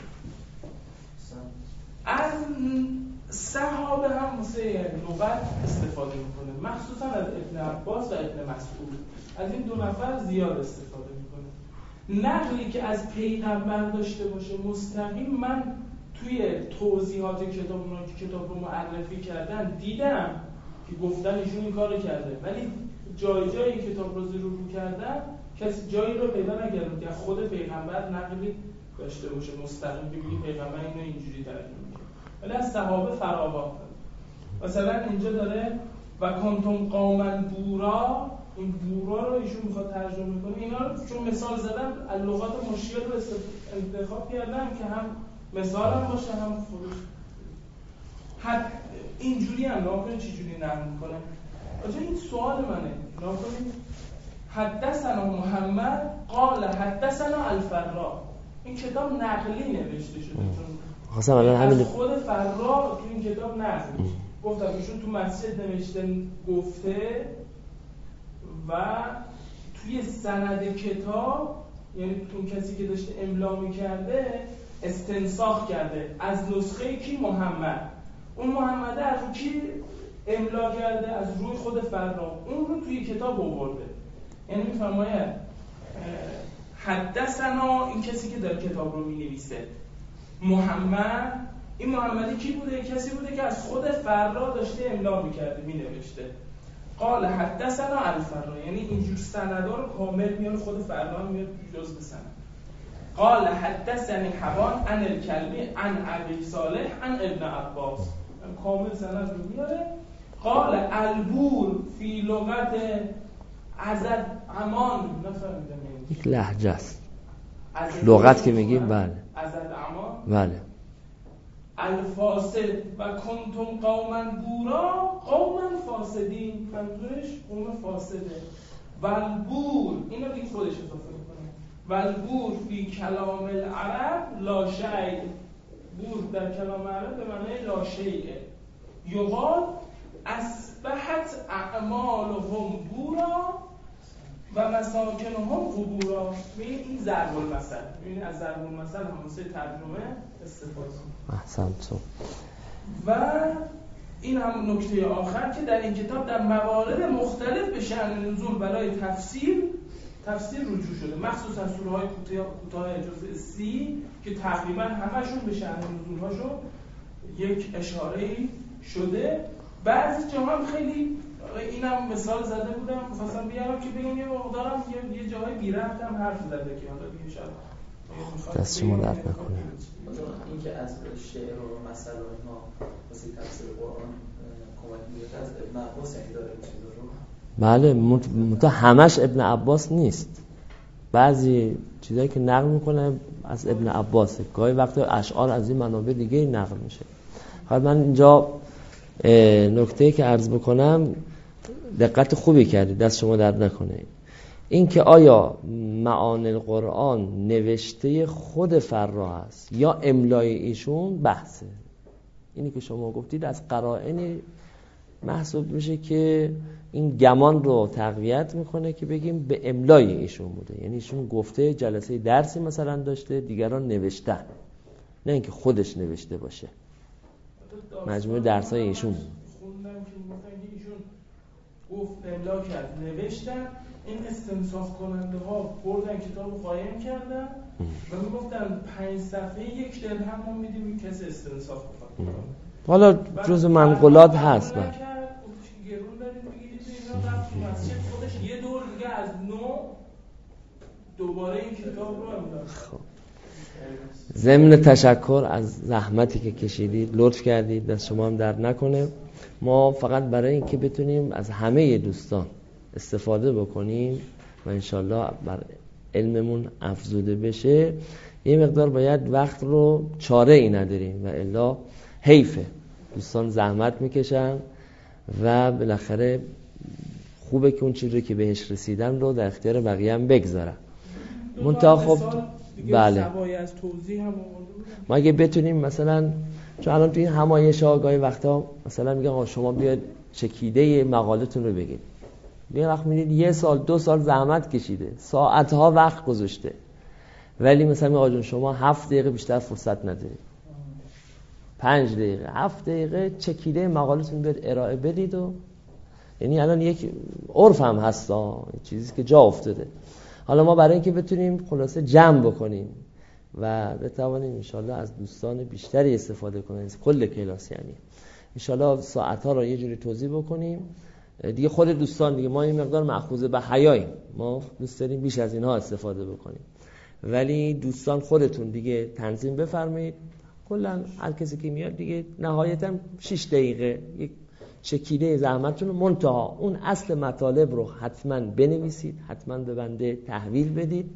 از صحابه هم مثل لغت استفاده میکنه، مخصوصا از ابن عباس و ابن مسعود. از این دو نفر زیاد استفاده میکنه. نقلی که از پیغمبر داشته باشه مستقیم، من توی توضیحات کتاب اونا که کتاب رو معرفی کردن دیدم که گفتن ایشون این کارو کرده، ولی جای جایی کتاب رو زیر رو کردن کسی جایی رو پیدا نکرد که خود پیغمبر نقلی داشته باشه مستقیم که بگه پیغمبر اینو اینجوری ترجمه کرد. ولی از صحابه فراوان. مثلا اینجا داره و کنتم قوما بورا، این بورا رو ایشون میخواد ترجمه کنه. اینا رو چون مثال زدم از لغات مشکل رو انتخاب کردم که هم مثال هم باشه هم خودش. حد اینجوری هم ناکنه چجوری نقل میکنه. آجا این سوال منه، ناکنید حدثنا محمد قال حدثنا الفراء. این کتاب نقلی نوشته شده چون از خود فرا تو این کتاب نقل میشه. گفتم ایشون تو مسجد نوشته گفته و توی سند کتاب، یعنی اون کسی که داشته املا میکرده استنساخ کرده از نسخه کی؟ محمد. اون محمده از رو کی املا کرده؟ از روی خود فرا. اون رو توی کتاب آورده. یعنی میفرماید حدثنا این کسی که در کتاب رو مینویسه محمد، این محمدی کی بوده؟ کسی بوده که از خود فرا داشته املا میکرده مینوشته. قال حدثنا الفرا، یعنی اینجور سندا رو کامل میاره، خود فرا میاد جزء سند. قال حدثني حبان عن الكلبي عن ابي صالح عن ابن عباس، کامل سند رو میاره. قال البور فی لغت عزد امان، نفهمیدم یک لهجه است لغت که میگیم. بله عزد امان، بله. الفاسد و کنتم قوما بورا، قوما فاسدین، منظورش قوم فاسده. و البور اینو دیگه خودش اضافه میکنه. و البور فی کلام العرب لا شیء، بور در کلام عرب به معنی لا شیء. یقال اصبحت اعمالهم بورا و مساکنهم قبورا. ببین این ضرب المثل، ببین از ضرب المثل هم واسه ترجمه استفاده کنه. احسنتون. و این هم نکته آخر که در این کتاب در موارد مختلف به شأن نزول برای تفسیر تفسیر رجوع شده، مخصوصا سوره های کوتاه جزء سی که تقریبا همشون به شأن نزول‌هاشون یک اشاره‌ای شده. بعضی جاها هم خیلی، اینم مثال زده بودم می‌خواستم بیارم که بگم یه مقدارم یه, یه جاهای بی ربط هم حرف زده که حالا دیگه شاید دست شما درد نکنه. این که از شعر و مثل و اینا واسه تفسیر قرآن کمک می‌گیره از ابن عباس یعنی داره چیزا رو. بله مت همش ابن عباس نیست، بعضی چیزایی که نقل میکنه از ابن عباسه، گاهی وقتا اشعار از این منابع دیگه نقل میشه. حالا من اینجا نکته‌ای که عرض بکنم دقت خوبی کردید، دست شما درد نکنه. این که آیا معانی القرآن نوشته خود فرا هست یا املای ایشون بحثه. اینی که شما گفتید از قرائن محسوب میشه که این گمان رو تقویت میکنه که بگیم به املای ایشون بوده، یعنی ایشون گفته جلسه درسی مثلا داشته دیگران نوشتن، نه اینکه خودش نوشته باشه. مجموعه درسای ایشون خوندم که میگفتن که ایشون گفت املا کرد نوشتن، این استنساخ کننده ها بردن کتاب قایم کردن و میگفتن پنج صفحه یک درهم ما میدیم کسی استنساخ بکنه. حالا جز منقولات هست. بعد گرون دارید بگیرید اینا رفت تو مسجد خودش یه دور دیگه از نو دوباره این کتاب رو املا. خب ضمن تشکر از زحمتی که کشیدید، لطف کردید، دست شما هم درد نکنه. ما فقط برای اینکه بتونیم از همه دوستان استفاده بکنیم و انشالله بر علممون افزوده بشه، یه مقدار باید وقت رو چاره ای نداریم و الا حیفه. دوستان زحمت میکشن و بالاخره خوبه که اون چیزی که بهش رسیدن رو در اختیار بقیه هم بگذارن. منتها خب بله ما اگه بتونیم مثلا، چون الان توی این همایش ها گاهی وقتا مثلا میگن آقا شما بیاید چکیده مقالتون رو بگید، یه وقت میدید یه سال دو سال زحمت کشیده، ساعتها وقت گذاشته، ولی مثلا آقا جون شما هفت دقیقه بیشتر فرصت ندارید، پنج دقیقه هفت دقیقه چکیده مقالتون بیاد ارائه بدید. و یعنی الان یک عرف هم هستا، چیزی که جا افتاده. حالا ما برای اینکه بتونیم خلاصه جمع بکنیم و بتوانیم انشالله از دوستان بیشتری استفاده کنیم، کل کلاس یعنی انشالله ساعتها رو یه جوری توضیح بکنیم دیگه. خود دوستان دیگه ما این مقدار مأخوذ به حیاییم، ما دوست داریم بیش از اینها استفاده بکنیم، ولی دوستان خودتون دیگه تنظیم بفرمایید. کلا هر کسی که میاد دیگه نهایتا شش دقیقه یک چکیده زحمتتون رو، منتها اون اصل مطالب رو حتما بنویسید، حتما به بنده تحویل بدید.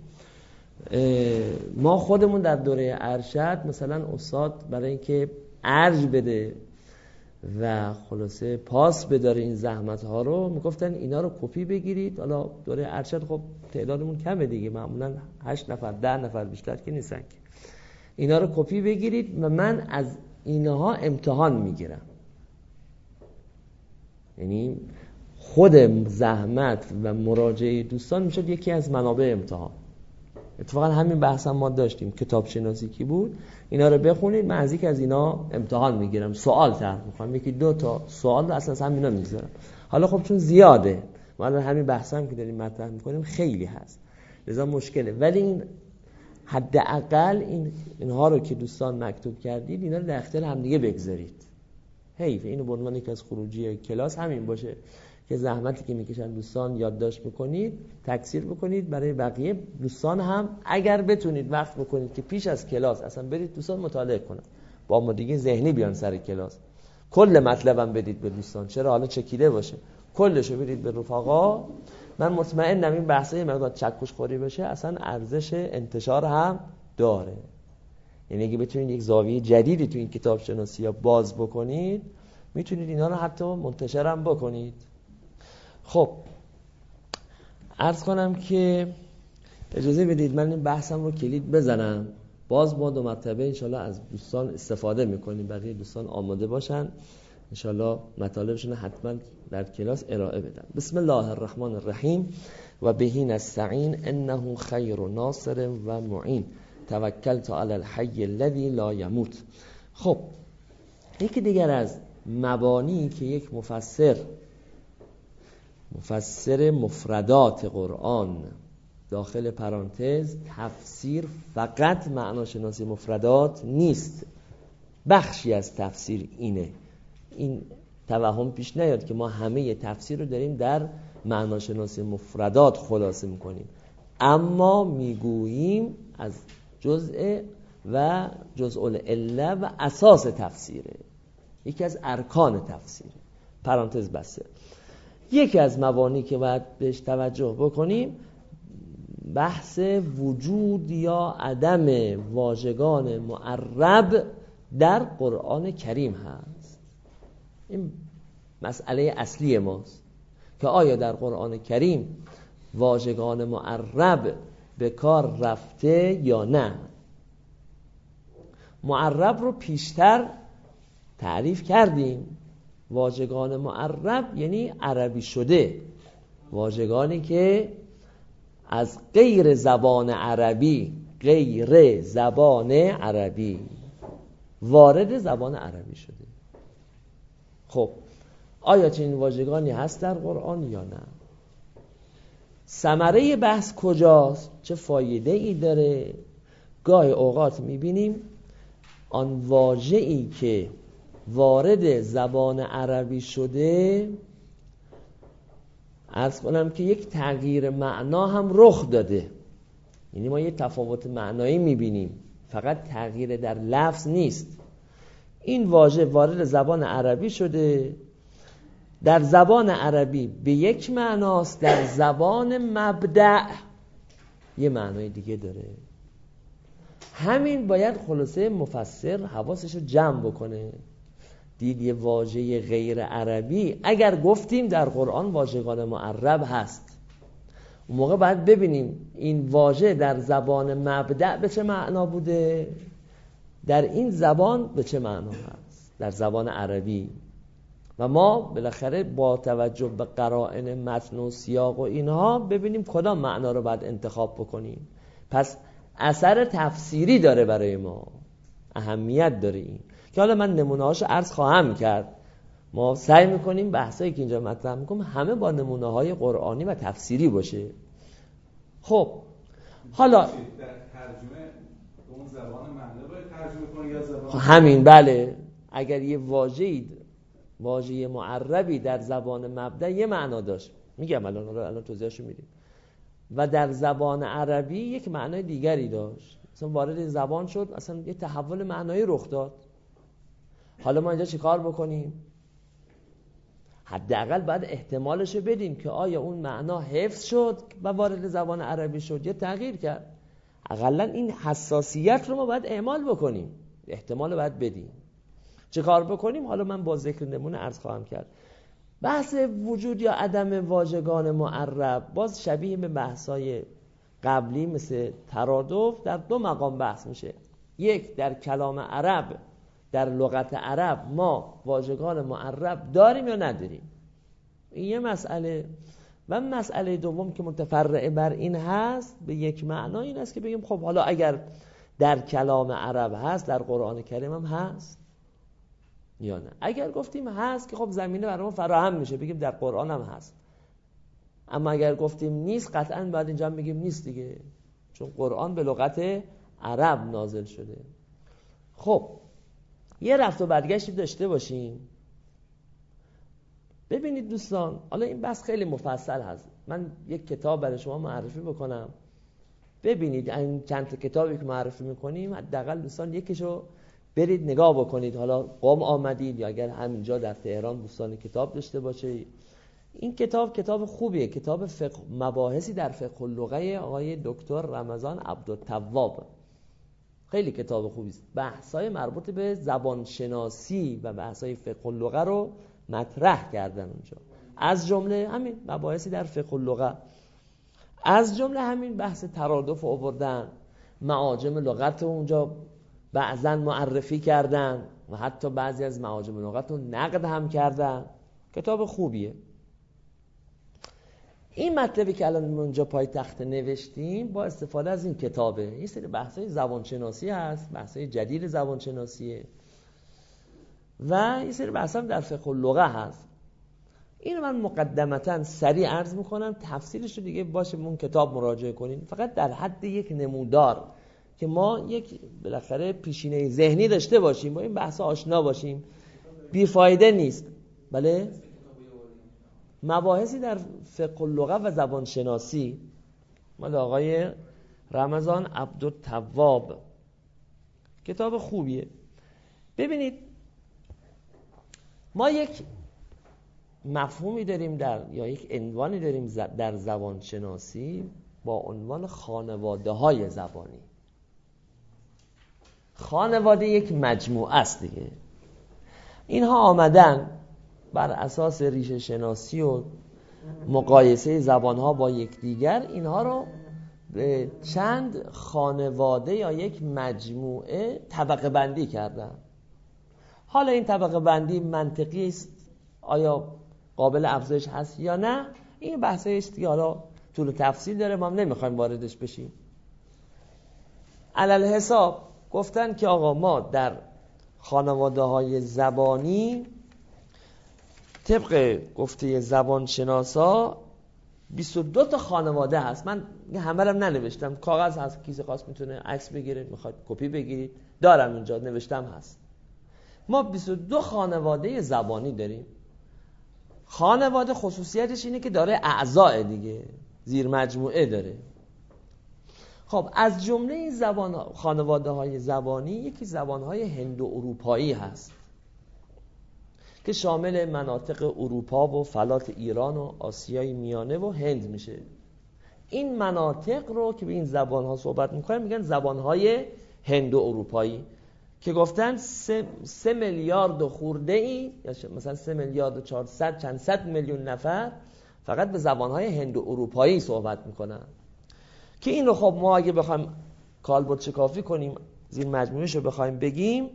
ما خودمون در دوره ارشد مثلا استاد برای اینکه ارج بده و خلاصه پاس بداره این زحمت ها رو، میگفتن اینا رو کپی بگیرید. حالا دوره ارشد خب تعدادمون کمه دیگه، معمولا هشت نفر ده نفر بیشتر که نیستن، اینا رو کپی بگیرید و من از اینها امتحان میگیرم. یعنی خود زحمت و مراجعه دوستان میشد یکی از منابع امتحان. اتفاقا همین بحث هم ما داشتیم، کتاب شناسی کی بود، اینا رو بخونید، من از یک از اینا امتحان میگیرم، سوال طرح میکنم، یکی دو تا سوال رو اصلا هم اینا میذارم. حالا خب چون زیاده، ما الان همین بحث هم که داریم مطرح میکنیم خیلی هست، لذا مشکله، ولی این حداقل این اینها رو که دوستان مکتوب کردید اینا رو در اختیار هم دیگه بگذارید. حیف اینو به عنوان یک از خروجی کلاس همین باشه که زحمتی که میکشن دوستان یادداشت میکنید، تکثیر بکنید برای بقیه دوستان هم. اگر بتونید وقت بکنید که پیش از کلاس اصلا برید دوستان مطالعه کنن، با ما دیگه ذهنی بیان سر کلاس، کل مطلبم بدید به دوستان، چرا حالا چکیده باشه کلشو بدید به رفقا. من مطمئنم این بحثه مقدار چکش خوری بشه اصلا ارزش انتشار هم داره. یعنی اگه بتونید یک زاویه جدیدی تو این کتاب شناسی ها باز بکنید، میتونید اینا رو حتی منتشر هم بکنید. خب عرض کنم که اجازه بدید من این بحثم رو کلید بزنم، باز ما دو مرتبه انشالله از دوستان استفاده میکنیم، بقیه دوستان آماده باشن انشالله مطالبشون حتما در کلاس ارائه بدن. بسم الله الرحمن الرحیم و بهی نستعین انه خیر ناصر و معین توکلت علی الحی الذی لا یموت. خب یکی دیگر از مبانی که یک مفسر مفسر مفردات قرآن داخل پرانتز تفسیر فقط معناشناسی مفردات نیست، بخشی از تفسیر اینه. این توهم پیش نیاد که ما همه تفسیر رو داریم در معناشناسی مفردات خلاصه میکنیم، اما میگوییم از جزء و جزء العله و اساس تفسیره، یکی از ارکان تفسیره. پرانتز بسته. یکی از مبانی که باید بهش توجه بکنیم بحث وجود یا عدم واژگان معرب در قرآن کریم هست. این مسئله اصلی ماست که آیا در قرآن کریم واژگان معرب به کار رفته یا نه. معرب رو پیشتر تعریف کردیم. واژگان معرب یعنی عربی شده، واژگانی که از غیر زبان عربی غیر زبان عربی وارد زبان عربی شده. خب آیا چنین واژگانی هست در قرآن یا نه؟ ثمره بحث کجاست؟ چه فایده ای داره؟ گاهی اوقات میبینیم آن واژه‌ای که وارد زبان عربی شده، عرض کنم که یک تغییر معنا هم رخ داده. یعنی ما یک تفاوت معنایی میبینیم، فقط تغییر در لفظ نیست. این واژه وارد زبان عربی شده، در زبان عربی به یک معناست، در زبان مبدأ یه معنای دیگه داره. همین باید خلاصه مفسر حواسش رو جمع بکنه. دید یه واژه غیر عربی، اگر گفتیم در قرآن واژگان معرب هست، اون موقع باید ببینیم این واژه در زبان مبدأ به چه معنا بوده، در این زبان به چه معنا هست، در زبان عربی. و ما بالاخره با توجه به قرائن متن و سیاق و اینها ببینیم کدام معنا رو باید انتخاب بکنیم. پس اثر تفسیری داره برای ما، اهمیت داره این که حالا من نمونه‌هاشو عرض خواهم کرد. ما سعی میکنیم بحثایی که اینجا مطرح میکنیم همه با نمونه‌های قرآنی و تفسیری باشه. خب حالا در ترجمه اون زبان معنی باید ترجمه کنی یا زبان همین، بله. اگر یه واژه‌ای واژه معربی در زبان مبدأ یه معنا داشت، میگم الان الان توضیحشو میدیم، و در زبان عربی یک معنای دیگری داشت، مثلا وارد زبان شد، اصلا یه تحول معنایی رخ داد. حالا ما اینجا چی کار بکنیم؟ حداقل باید احتمالشو بدیم که آیا اون معنا حفظ شد و وارد زبان عربی شد یا تغییر کرد. حداقل این حساسیت رو ما باید اعمال بکنیم، احتمال رو باید بدیم. چه کار بکنیم؟ حالا من با ذکر نمونه عرض خواهم کرد. بحث وجود یا عدم واژگان معرب باز شبیه به بحث‌های قبلی مثل ترادف در دو مقام بحث میشه. یک، در کلام عرب، در لغت عرب ما واژگان معرب داریم یا نداریم، این یه مسئله. و مسئله دوم که متفرع بر این هست به یک معنا این است که بگیم خب حالا اگر در کلام عرب هست در قرآن کریم هم هست یا نه. اگر گفتیم هست که خب زمینه برای ما فراهم میشه بگیم در قرآن هم هست. اما اگر گفتیم نیست قطعا باید اینجا بگیم نیست دیگه، چون قرآن به لغت عرب نازل شده. خب یه رفت و برگشتی داشته باشیم. ببینید دوستان، حالا این بحث خیلی مفصل هست، من یک کتاب برای شما معرفی بکنم. ببینید این چند تا کتابی که معرفی میکنیم حداقل دوستان یکیشو برید نگاه بکنید. حالا قم آمدید یا اگر همینجا در تهران دوستان کتاب داشته باشه، این کتاب کتاب خوبیه، کتاب فقه مباحثی در فقه اللغه آقای دکتر رمضان عبدالتواب. خیلی کتاب خوبی است. بحث‌های مربوط به زبان شناسی و بحث‌های فقه اللغه رو مطرح کردن اونجا. از جمله همین مباحثی در فقه اللغه، از جمله همین بحث ترادف آوردن، معاجم لغت اونجا بعضا معرفی کردن و حتی بعضی از معاجم لغت رو نقد هم کردن. کتاب خوبیه. این مطلبی که الان اونجا پای تخت نوشتیم با استفاده از این کتابه. یه سری بحث‌های زبانشناسی هست، بحث‌های جدید زبانشناسیه و یه سری بحث هم در فقه اللغه هست. اینو من مقدمتاً سریع عرض میکنم، تفصیلش رو دیگه باشه اون کتاب مراجعه کنین. فقط در حد یک نمودار که ما یک بالاخره پیشینه ذهنی داشته باشیم، با این بحث آشنا باشیم، بیفایده نیست. بله؟ مباحثی در فقه اللغه و زبان شناسی مال آقای رمضان عبدالتواب، کتاب خوبیه. ببینید ما یک مفهومی داریم در یا یک عنوانی داریم در زبان شناسی با عنوان خانواده های زبانی. خانواده یک مجموعه است دیگه. اینها آمدن بر اساس ریشه شناسی و مقایسه زبانها با یکدیگر اینها رو به چند خانواده یا یک مجموعه طبقه بندی کردن. حالا این طبقه بندی منطقی است، آیا قابل افزایش هست یا نه، این بحثی است که حالا طول تفصیل داره، ما هم نمیخوایم واردش بشیم. علل حساب گفتن که آقا ما در خانواده های زبانی طبق گفته زبانشناسا بیست و دو تا خانواده هست. من همه رو ننوشتم، کاغذ هست، کسی خواست میتونه عکس بگیره، میخواد کپی بگیرید، دارم اینجا نوشتم هست. ما بیست و دو خانواده زبانی داریم. خانواده خصوصیتش اینه که داره اعضاء دیگه، زیر مجموعه داره. خب از جمله این زبان خانواده های زبانی یکی زبان های هندو اروپایی هست که شامل مناطق اروپا و فلات ایران و آسیای میانه و هند میشه. این مناطق رو که به این زبان ها صحبت میکنن میگن زبان های هندو اروپایی که گفتن سه, سه میلیارد و خورده ای یا مثلا سه میلیارد و چهارصد چند صد میلیون نفر فقط به زبان های هندو اروپایی صحبت میکنن. که این رو خب ما اگه بخوایم کالبد شکافی کنیم، زیر مجموعهش رو بخوایم بگیم،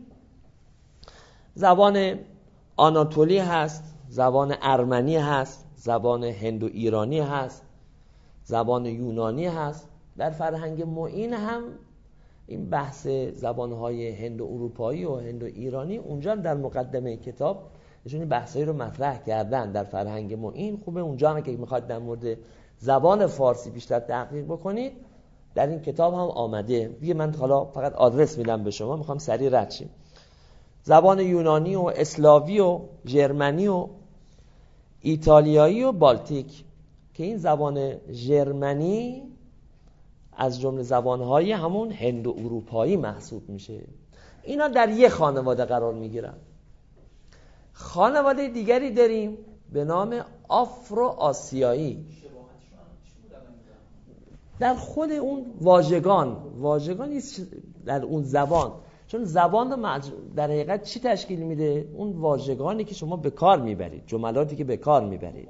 زبان آناتولی هست، زبان ارمنی هست، زبان هندو ایرانی هست، زبان یونانی هست. در فرهنگ معین هم این بحث زبانهای هندو اروپایی و هندو ایرانی اونجا هم در مقدمه کتاب نشون بحثایی رو مطرح کردن. در فرهنگ معین خوبه اونجا هم که میخواد در مورد زبان فارسی بیشتر تحقیق بکنید در این کتاب هم آمده. دیگه من حالا فقط آدرس میدم به شما، میخوام سریع رد شیم. زبان یونانی و اسلاوی و ژرمنی و ایتالیایی و بالتیک که این زبان ژرمنی از جمله زبانهای همون هندو اروپایی محسوب میشه. اینا در یک خانواده قرار میگیرن. خانواده دیگری داریم به نام آفرو آسیایی. در خود اون واژگان واژگان نیست در اون زبان، چون زبان مج... در حقیقت چی تشکیل میده؟ اون واژگانی که شما به کار میبرید، جملاتی که به کار میبرید.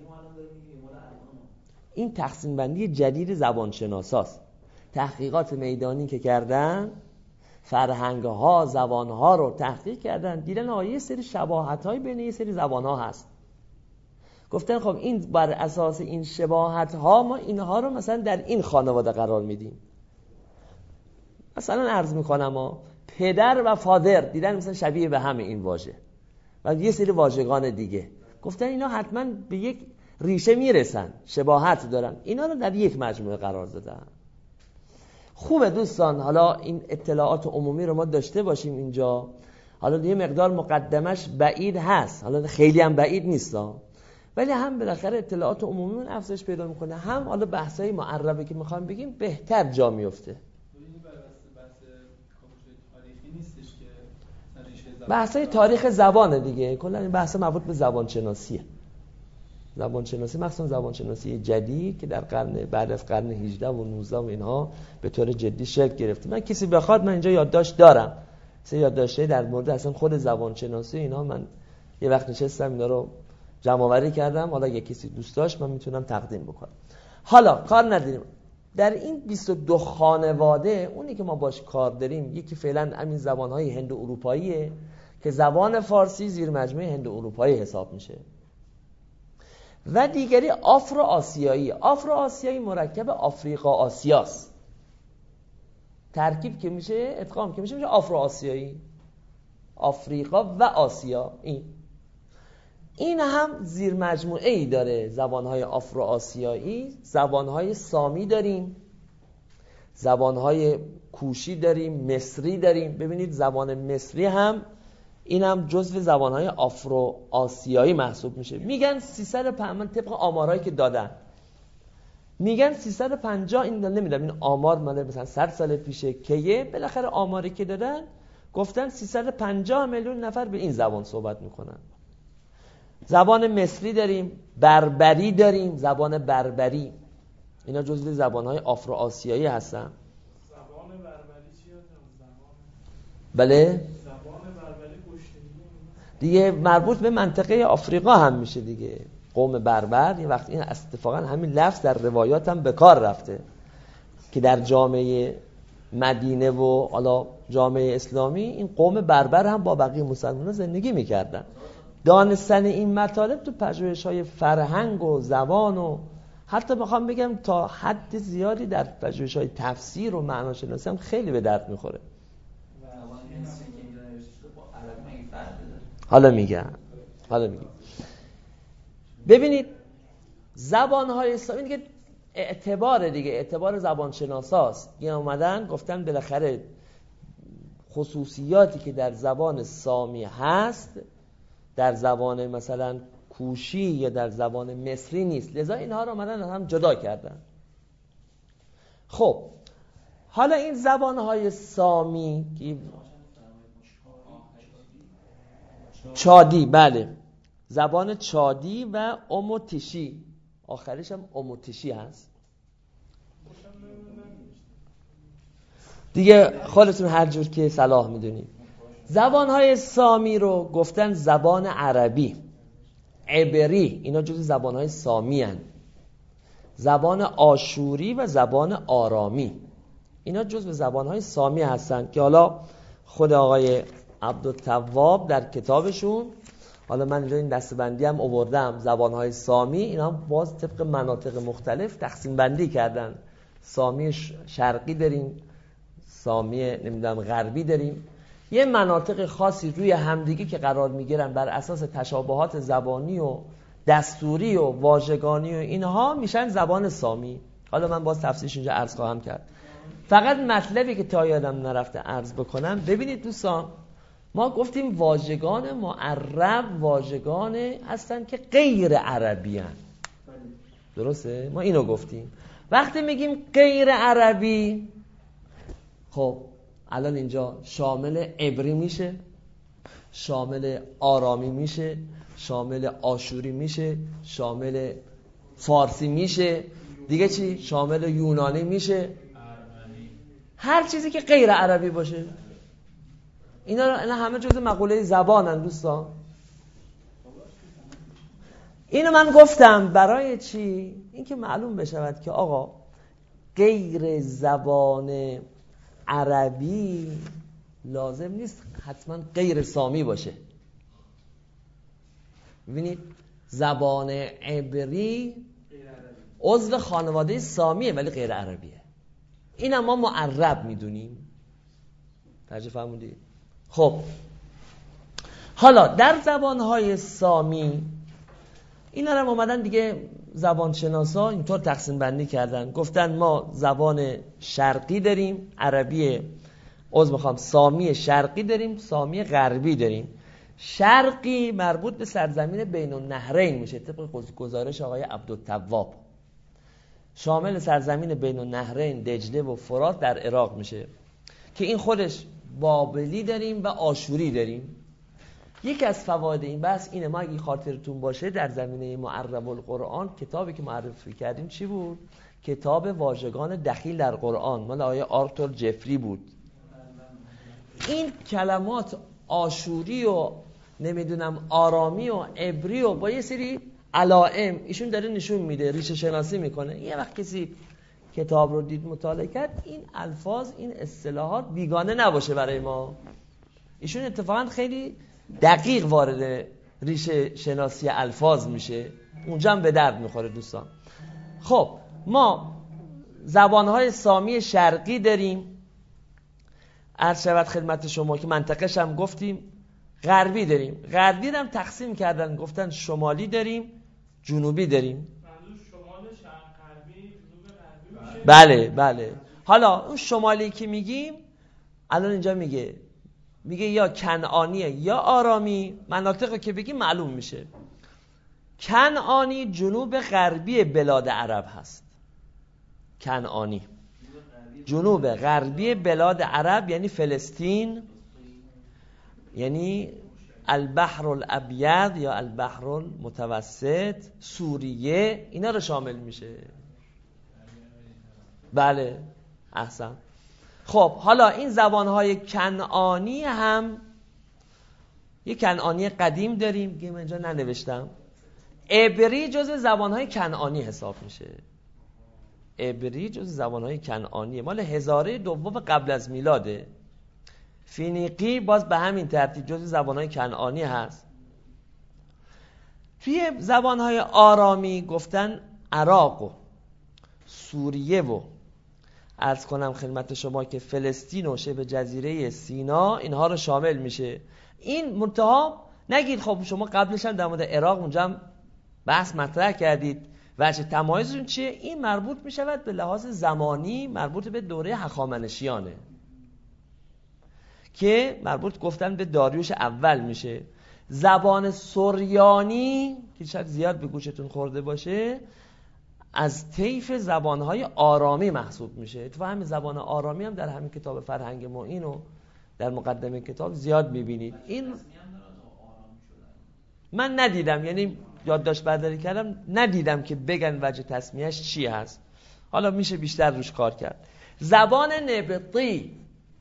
این تقسیم بندی جدید زبانشناساست. تحقیقات میدانی که کردن، فرهنگ‌ها، زبان‌ها رو تحقیق کردن، دیدن آیه یه سری شباهت‌های بین یه سری زبان‌ها هست. گفتن خب این بر اساس این شباهت‌ها ما اینها رو مثلا در این خانواده قرار میدیم. مثلا عرض میکنم ما پدر و فادر دیدن مثلا شبیه به همه این واژه و یه سری واژگان دیگه. گفتن اینا حتما به یک ریشه میرسن، شباهت دارن، اینا رو در یک مجموعه قرار دادن. خوبه دوستان حالا این اطلاعات عمومی رو ما داشته باشیم اینجا. حالا یه مقدار مقدمش بعید هست، حالا خیلی هم بعید نیست، ولی هم بالاخره اطلاعات عمومی من افزایش پیدا میکنه، هم حالا بحثای معربه که میخوام بگیم بهتر جا میفته. بحثای تاریخ زبانه دیگه، کلا این بحث مربوط به زبان شناسیه. زبان شناسی مخصوصا زبان شناسی جدید که در قرن بعد از قرن هجدهم و نوزدهم و اینها به طور جدی شکل گرفته. من کسی بخواد من اینجا یادداشت دارم، سه یادداشته در مورد اصلا خود زبان شناسی اینا من یه وقت نشستم اینا رو جمع آوری کردم، حالا اگه کسی دوست داشت من میتونم تقدیم بکنم. حالا کار نداریم در این بیست و دو خانواده، اونی که ما باش کار داریم یکی فعلا همین زبانهای هندو اروپاییه که زبان فارسی زیر مجموعه هندو اروپایی حساب میشه، و دیگری آفرو آسیایی. آفرو آسیایی مرکب آفریقا آسیاست، ترکیب که میشه ادغام که میشه میشه آفرو آسیایی، آفریقا و آسیا. این این هم زیر مجموعه ای داره، زبانهای آفرو آسیایی. زبانهای سامی داریم، زبانهای کوشی داریم، مصری داریم. ببینید زبان مصری هم این هم جزو زبانهای آفرو آسیایی محسوب میشه. میگن سیصد و پنجاه طبق آمارهایی که دادن میگن سیصد و پنجاه، این نمیدونم این آمار مال مثلا صد سال پیشه که یه بالاخره آماری که دادن گفتن سیصد و پنجاه میلیون نفر به این زبان صحبت میکنن. زبان مصری داریم، بربری داریم، زبان بربری، اینا جزو زبانهای آفرو آسیایی هستن. زبان بربری چیه؟ بله زبان بربری گشتگی دیگه مربوط به منطقه آفریقا هم میشه دیگه. قوم بربر یه وقت این اتفاقا همین لفظ در روایات هم به کار رفته که در جامعه مدینه و حالا جامعه اسلامی این قوم بربر هم با بقیه مسلمان‌ها زندگی میکردن. دانستن این مطالب تو پژوهش‌های فرهنگ و زبان و حتی بخوام بگم تا حد زیادی در پژوهش‌های تفسیر و معناشناسی هم خیلی به درد میخوره. حالا میگم حالا میگم ببینید زبان‌های اسلامی دیگه اعتبار دیگه اعتبار زبانشناساست. این اومدن گفتن بالاخره خصوصیاتی که در زبان سامی هست در زبان مثلا کوشی یا در زبان مصری نیست، لذا اینها رو اومدن هم جدا کردن. خب حالا این زبان‌های سامی که چادی، بله زبان چادی و اوموتیشی، آخرش هم اوموتیشی هست دیگه، خودتون هر جور که صلاح میدونید. زبان‌های سامی رو گفتن زبان عربی، عبری، اینا جزو زبان‌های سامی هستند. زبان آشوری و زبان آرامی اینا جزو زبان‌های سامی هستند که حالا خود آقای عبدالتواب در کتابشون، حالا من اینجا این دسته‌بندی هم آوردم، زبان‌های سامی اینا باز طبق مناطق مختلف تقسیم بندی کردن. سامی شرقی داریم، سامی نمیدونم غربی داریم، یه مناطق خاصی روی همدیگه که قرار میگیرن بر اساس تشابهات زبانی و دستوری و واژگانی و اینها میشن زبان سامی. حالا من باز تفصیلش اینجا عرض خواهم کرد. فقط مطلبی که تا یادم نرفته عرض بکنم، ببینید دوستان، ما گفتیم واژگان معرب واژگان هستن که غیر عربی هن. درسته؟ ما اینو گفتیم. وقتی میگیم غیر عربی، خب الان اینجا شامل عبری میشه، شامل آرامی میشه، شامل آشوری میشه، شامل فارسی میشه، دیگه چی؟ شامل یونانی میشه، هر چیزی که غیر عربی باشه. اینا همه جزء مقوله زبانن دوستان. اینو من گفتم برای چی؟ این که معلوم بشود که آقا غیر زبان عربی لازم نیست حتما غیر سامی باشه. ببینید زبان عبری عضو خانواده سامیه ولی غیر عربیه. این هم ما معرب میدونیم. توجه فرمودید؟ خب حالا در زبانهای سامی اینا رو اومدن دیگه زبانشناسا اینطور تقسیم بندی کردن، گفتن ما زبان شرقی داریم، عربی عذر میخوام سامی شرقی داریم، سامی غربی داریم. شرقی مربوط به سرزمین بین النهرین میشه طبق گزارش آقای عبدالتواب، شامل سرزمین بین النهرین دجله و فرات در عراق میشه که این خودش بابلی داریم و آشوری داریم. یکی از فواید این بحث اینه، ما اگه خاطرتون باشه در زمینه معرب القرآن کتابی که معرفی کردیم چی بود؟ کتاب واژگان دخیل در قرآن مال آقای آرتور جفری بود. این کلمات آشوری و نمیدونم آرامی و عبری و با یه سری علائم ایشون داره نشون میده، ریشه شناسی میکنه. یه وقت کسی کتاب رو دید مطالعه کرد، این الفاظ این اصطلاحات بیگانه نباشه برای ما. ایشون اتفاقا خیلی دقیق وارد ریشه شناسی الفاظ میشه، اونجا هم به درد میخوره دوستان. خب ما زبانهای سامی شرقی داریم، عرض شود خدمت شما که منطقه‌ش هم گفتیم. غربی داریم، غربی هم تقسیم کردن گفتن شمالی داریم جنوبی داریم. شمال شرق غربی جنوب غربی میشه. بله بله. حالا اون شمالی که میگیم الان اینجا میگه میگه یا کنعانیه یا آرامی، مناطق که بگیم معلوم میشه. کنعانی جنوب غربی بلاد عرب هست. کنعانی جنوب غربی بلاد عرب یعنی فلسطین، یعنی البحر الابیض یا البحر المتوسط، سوریه، اینا رو شامل میشه. بله احسن. خب حالا این زبانهای کنعانی هم یک کنعانی قدیم داریم که من اینجا ننوشتم. عبری جزو زبانهای کنعانی حساب میشه. عبری جزو زبانهای کنعانیه، مال هزاره دوم قبل از میلاده. فینیقی باز به همین ترتیب جزو زبانهای کنعانی هست. توی زبانهای آرامی گفتن عراق و سوریه و عرض کنم خدمت شما که فلسطین و شبه جزیره سینا اینها رو شامل میشه. این منتها نگید خب شما قبلش هم در مورد عراق اونجا هم بحث مطرح کردید وجه تمایزشون چیه؟ این مربوط میشود به لحاظ زمانی مربوط به دوره هخامنشیانه که مربوط گفتن به داریوش اول میشه. زبان سریانی که شاید زیاد به گوشتون خورده باشه از طیف زبانهای آرامی محسوب میشه. تو همین زبان آرامی هم در همین کتاب فرهنگ معین و در مقدمه کتاب زیاد میبینید. این من ندیدم، یعنی یادداشت برداری کردم ندیدم که بگن وجه تسمیهش چی هست. حالا میشه بیشتر روش کار کرد. زبان نبطی،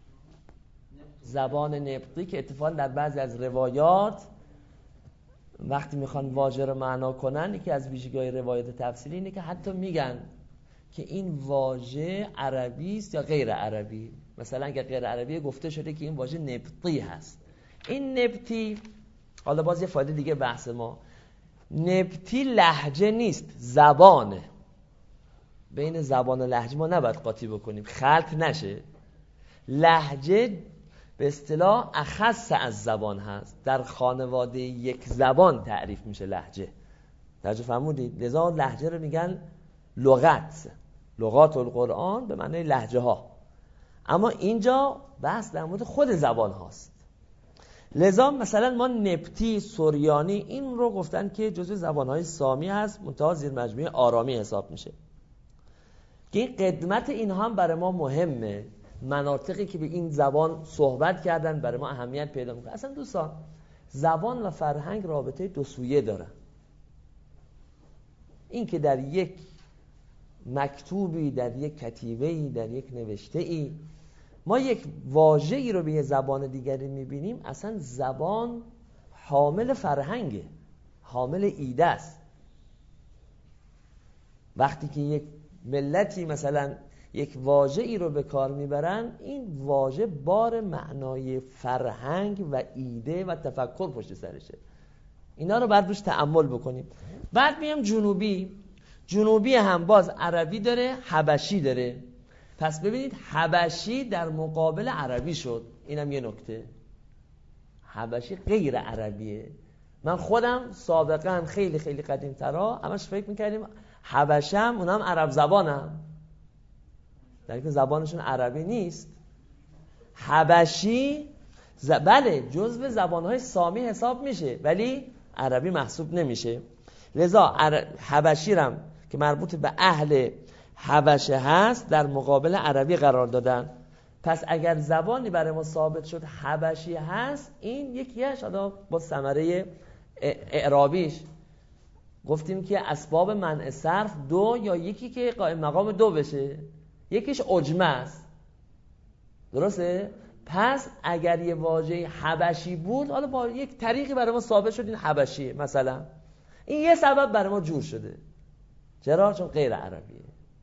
زبان نبطی که اتفاقا در بعضی از روایات وقتی میخوان واژه رو معنا کنن یکی از ویژگی‌های روایت تفسیری اینه که حتی میگن که این واژه عربی است یا غیر عربی. مثلا اگر غیر عربی گفته شده که این واژه نبطی هست. این نبطی، حالا باز یه فایده دیگه بحث ما، نبطی لهجه نیست، زبانه. بین زبان و لهجه ما نباید قاطی بکنیم، خلط نشه. لهجه به اصطلاح اخص از زبان هست، در خانواده یک زبان تعریف میشه لهجه. توجه فرمودید؟ لذا لهجه رو میگن لغت، لغات القرآن به معنی لهجه ها. اما اینجا بحث در مورد خود زبان هاست. لذا مثلا ما نبطی، سریانی این رو گفتن که جزو زبانهای سامی هست، منتها زیر مجموعه آرامی حساب میشه. که این قدمت اینها هم برای ما مهمه. مناطقی که به این زبان صحبت کردن برای ما اهمیت پیدا میکنه. اصلا دوستان زبان و فرهنگ رابطه دو سویه دارن. این که در یک مکتوبی، در یک کتیبه‌ای، در یک نوشته‌ای ما یک واژه‌ای رو به یه زبان دیگری می‌بینیم، اصلا زبان حامل فرهنگه، حامل ایده است. وقتی که یک ملتی مثلا یک واژه‌ای رو به کار میبرن، این واژه بار معنای فرهنگ و ایده و تفکر پشت سرشه. اینا رو باید روش تأمل بکنیم. بعد میام جنوبی. جنوبی هم باز عربی داره، حبشی داره. پس ببینید حبشی در مقابل عربی شد. اینم یه نکته. حبشی غیر عربیه. من خودم سابقا خیلی خیلی قدیم ترا همش فکر میکردیم حبشم اونم عرب زبانم، در که زبانشون عربی نیست. حبشی ز... بله جزو زبانهای سامی حساب میشه ولی عربی محسوب نمیشه. لذا عر... حبشی رم که مربوط به اهل حبشه هست در مقابل عربی قرار دادن. پس اگر زبانی برای ما ثابت شد حبشی هست، این یکیش حالا با ثمره اعرابیش گفتیم که اسباب منع صرف دو یا یکی که قائم مقام دو بشه، یکیش عجمه است. درسته؟ پس اگر یه واژه حبشی بود، حالا با یک طریقی برای ما ثابت شد این حبشیه مثلا، این یه سبب برای ما جور شده. چرا؟ چون غیر عربیه.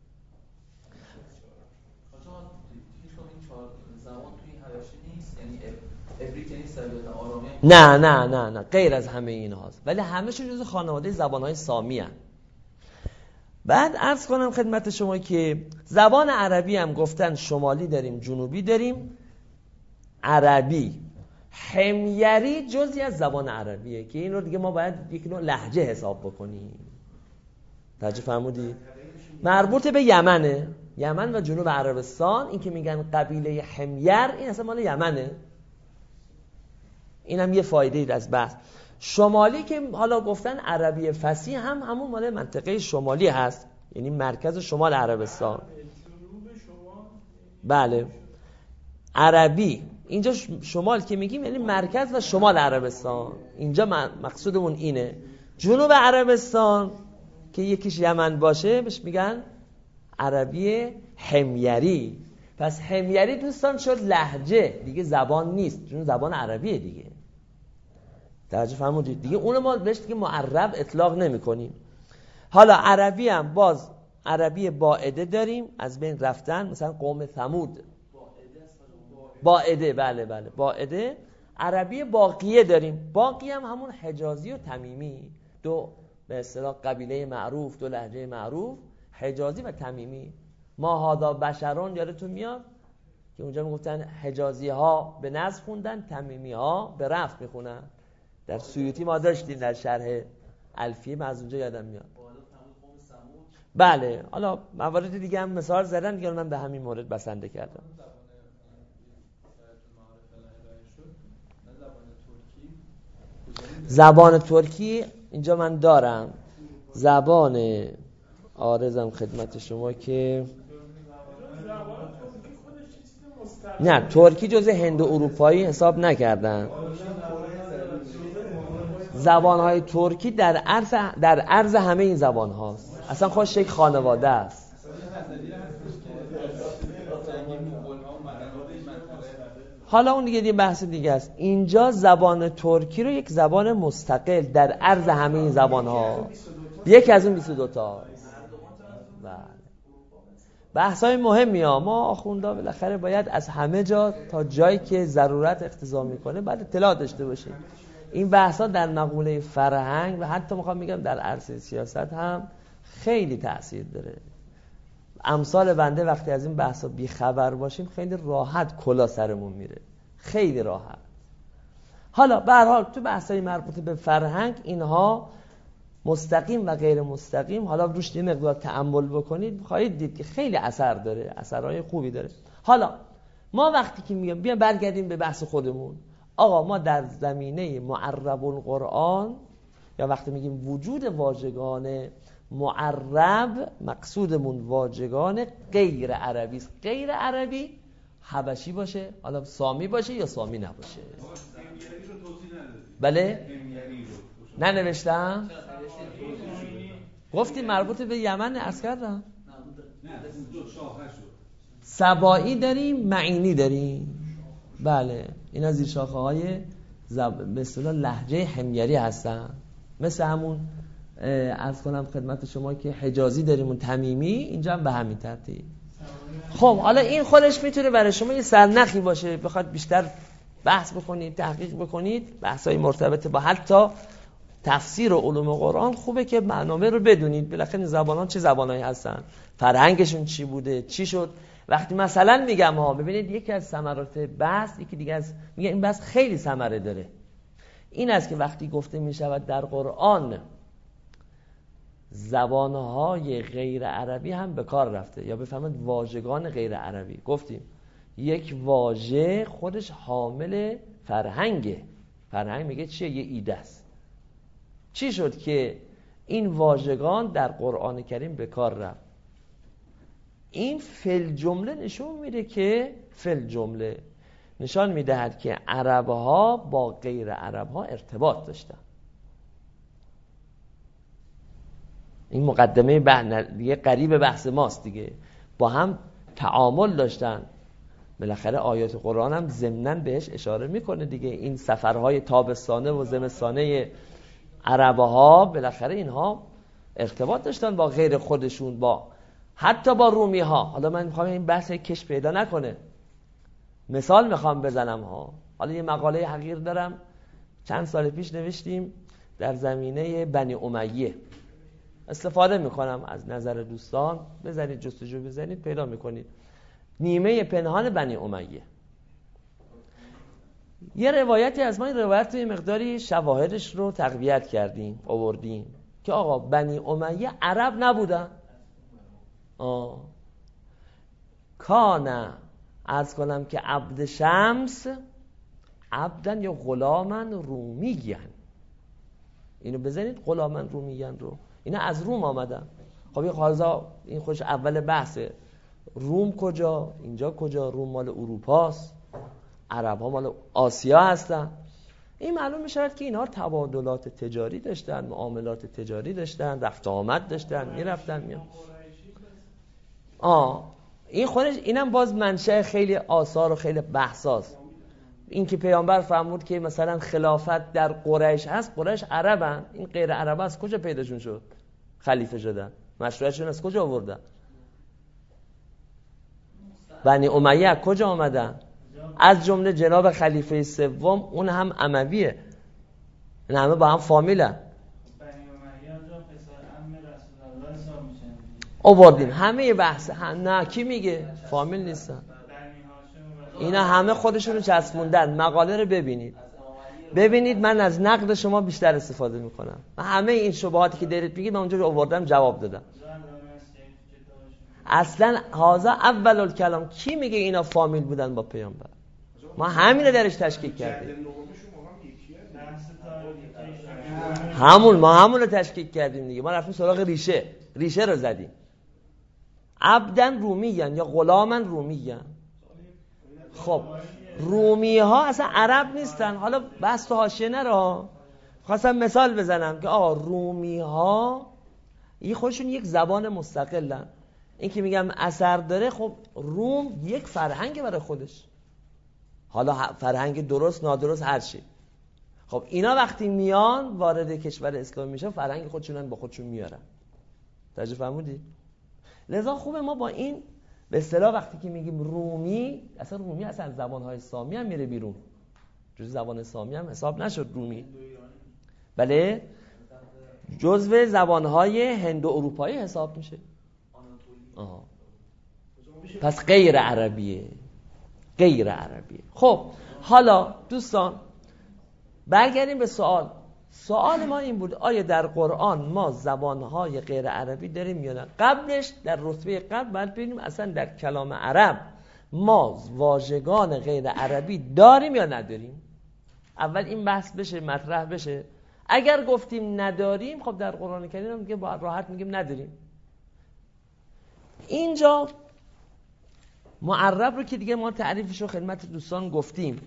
نه نه نه نه غیر از همه این هاست، ولی همه‌شون جزو خانواده زبان‌های سامی هست. بعد عرض کنم خدمت شما که زبان عربی هم گفتن شمالی داریم، جنوبی داریم. عربی حمیری جزئی از زبان عربیه که این رو دیگه ما باید یک نوع لهجه حساب بکنیم. توجه فرمودید؟ مربوط به یمنه، یمن و جنوب عربستان. این که میگن قبیله حمیر، این اصلا مال یمنه. این هم یه فایده از بحث. شمالی که حالا گفتن عربی فصیح هم همون مال منطقه شمالی هست، یعنی مرکز شمال عربستان. بله عربی اینجا شمال که میگیم یعنی مرکز و شمال عربستان. اینجا مقصودمون اینه. جنوب عربستان که یکیش یمن باشه بهش میگن عربی حمیری. پس حمیری دوستان شد لهجه، دیگه زبان نیست، چون زبان عربیه دیگه. توجه فرمودید دیگه، اون ما بهش دیگه معرب اطلاق نمی کنیم. حالا عربی هم باز عربی باعده داریم، از بین رفتن، مثلا قوم ثمود باعده، بله بله باعده. عربی باقیه داریم، باقی هم همون حجازی و تمیمی، دو به اصطلاح قبیله معروف، دو لهجه معروف، حجازی و تمیمی. ما هادا بشرون یادتون میاد که اونجا میگفتن حجازی ها به نصب خوندن، تمیمی ها به رفع میخونن. در سیوطی ما داشتیم در شرح الفیه، من از اونجا یادم میاد. بله، حالا موارد دیگه هم مثال زدن دیگه، من به همین مورد بسنده کردم. زبان ترکی اینجا من دارم، زبان عارضم خدمت شما که نه، ترکی جزء هند و اروپایی حساب نکردن. زبانهای ترکی در عرض در عرض همه این زبان هاست، اصلا خودش یک خانواده است. حالا اون دیگه دیگه بحث دیگه است. اینجا زبان ترکی رو یک زبان مستقل در عرض همه این زبان ها، یک از اون بیست و دو تا. بله، بحث های مهمی ها. ما آخوندا بالاخره باید از همه جا تا جایی که ضرورت اقتضا میکنه بعد اطلاع داشته باشیم. این بحث ها در مقوله فرهنگ و حتی میخوام میگم در عرصه سیاست هم خیلی تأثیر داره. امثال بنده وقتی از این بحثا بی خبر باشیم خیلی راحت کلا سرمون میره، خیلی راحت. حالا به هر حال تو بحثای مربوط به فرهنگ اینها مستقیم و غیر مستقیم، حالا روش یه مقدار تأمل بکنید خواهید دید که خیلی اثر داره، اثرهای خوبی داره. حالا ما وقتی که میگم بیا برگردیم به بحث خودمون، آقا ما در زمینه معرب القرآن یا وقتی میگیم وجود واژگان معرب، مقصودمون واژگان غیر عربی است. غیر عربی حبشی باشه، حالا سامی باشه یا سامی نباشه. بله؟ ننوشتم؟ گفتی مربوط به یمن عرض کردم؟ سبایی داریم، معینی داریم. بله، اینا زیر شاخه های زب... به اصطلاح لهجه حمیری هستن. مثل همون عرض کنم خدمت شما که حجازی داریم و تمیمی، اینجا هم به همین ترتیب. خب حالا این خودش میتونه برای شما یه سرنخی باشه، بخواد بیشتر بحث بکنید، تحقیق بکنید، بحث‌های مرتبط با حتی تفسیر و علوم قرآن خوبه که معنامه رو بدونید. بالاخره زبانان چه زبانایی هستن، فرهنگشون چی بوده، چی شد. وقتی مثلا میگم ها، ببینید یکی از ثمرات بحث، یکی دیگه از میگه این بحث خیلی ثمره داره، این است که وقتی گفته میشود در قرآن زبانهای غیر عربی هم به کار رفته، یا بفهمید واژگان غیر عربی، گفتیم یک واژه خودش حامل فرهنگه. فرهنگ میگه چیه؟ یه ایده است. چی شد که این واژگان در قرآن کریم به کار رفت؟ این فل جمله نشون میده که فل جمله نشان میدهد که عربها با غیر عربها ارتباط داشتن. این مقدمه بحث دیگه قریب بحث ماست دیگه، با هم تعامل داشتن. بالاخره آیات قرآن هم ضمناً بهش اشاره میکنه دیگه. این سفرهای تابستانه و زمستانه عربها بالاخره اینها ارتباط داشتن با غیر خودشون، با حتی با رومی ها. حالا من میخوام این بحث کش پیدا نکنه، مثال میخوام بزنم ها. حالا یه مقاله حقیر دارم چند سال پیش نوشتیم در زمینه بنی امیه، استفاده میکنم از نظر دوستان، بزنید جستجو بزنید پیدا میکنید. نیمه پنهان بنی امیه، یه روایتی از ما، این روایت رو یه مقداری شواهدش رو تقویت کردیم آوردیم که آقا بنی امیه عرب نبودن. آه کانا عرض کنم که عبد شمس عبدن یا غلامن رومیین. اینو بزنید، غلامن رومیین رو، اینا از روم آمدن. خب این خالصا این خوش اول بحثه. روم کجا؟ اینجا کجا؟ روم مال اروپاست، عرب ها مال آسیا هستن. این معلوم می شود که اینها تبادلات تجاری داشتن، معاملات تجاری داشتن، رفت آمد داشتن، می رفتن می آه این خودش اینم باز منشأ خیلی آثار و خیلی بحثاست. این که پیامبر فرمود که مثلا خلافت در قریش هست، قریش عربن، این غیر عرب از کجا پیداشون شد خلیفه شدن؟ مشروعیتشون از کجا آوردن؟ بنی امیه کجا آمدن؟ از جمله جناب خلیفه سوم، اون هم امویه، این همه با هم فامیلن. آوردیم همه بحث هم... نه کی میگه فامیل نیستن، اینا همه خودشونو چسبوندن. مقاله رو ببینید ببینید من از نقد شما بیشتر استفاده میکنم. من همه این شبهاتی که دارید میگید من اونجا آوردم جواب دادم. اصلا هازا اول الکلام کی میگه اینا فامیل بودن با پیامبر؟ ما همین رو درش تشکیک کردیم. همون ما همون رو تشکیک کردیم دیگه. ما رفتیم سراغ ریشه، ریشه رو زدیم. عبدن رومیان یا غلامن رومیان. خب رومی ها اصلا عرب نیستن. حالا بس تو حاشیه نرو، خواستم مثال بزنم که آقا رومی ها این خودشون یک زبان مستقلن. این که میگم اثر داره، خب روم یک فرهنگ برای خودش، حالا فرهنگ درست نادرست هر چی. خب اینا وقتی میان وارد کشور اسلامی میشن، فرهنگ خودشونن با خودشون میارن. توجه فرمودی؟ لذا خوبه ما با این به اصطلاح وقتی که میگیم رومی، اصلا رومی اصلا زبانهای سامی هم میره بیرون، جز زبان سامی هم حساب نشد رومی. بله جزو زبانهای هند و اروپایی حساب میشه. آه. پس غیر عربیه، غیر عربیه. خب حالا دوستان برگردیم به سوال. سوال ما این بود آیا در قرآن ما زبانهای غیر عربی داریم یا نه؟ قبلش در رتبه قبل باید ببینیم اصلا در کلام عرب ما واژگان غیر عربی داریم یا نداریم. اول این بحث بشه، مطرح بشه. اگر گفتیم نداریم، خب در قرآن کریم هم میگه با راحت میگیم نداریم. اینجا معرب رو که دیگه ما تعریفش رو خدمت دوستان گفتیم.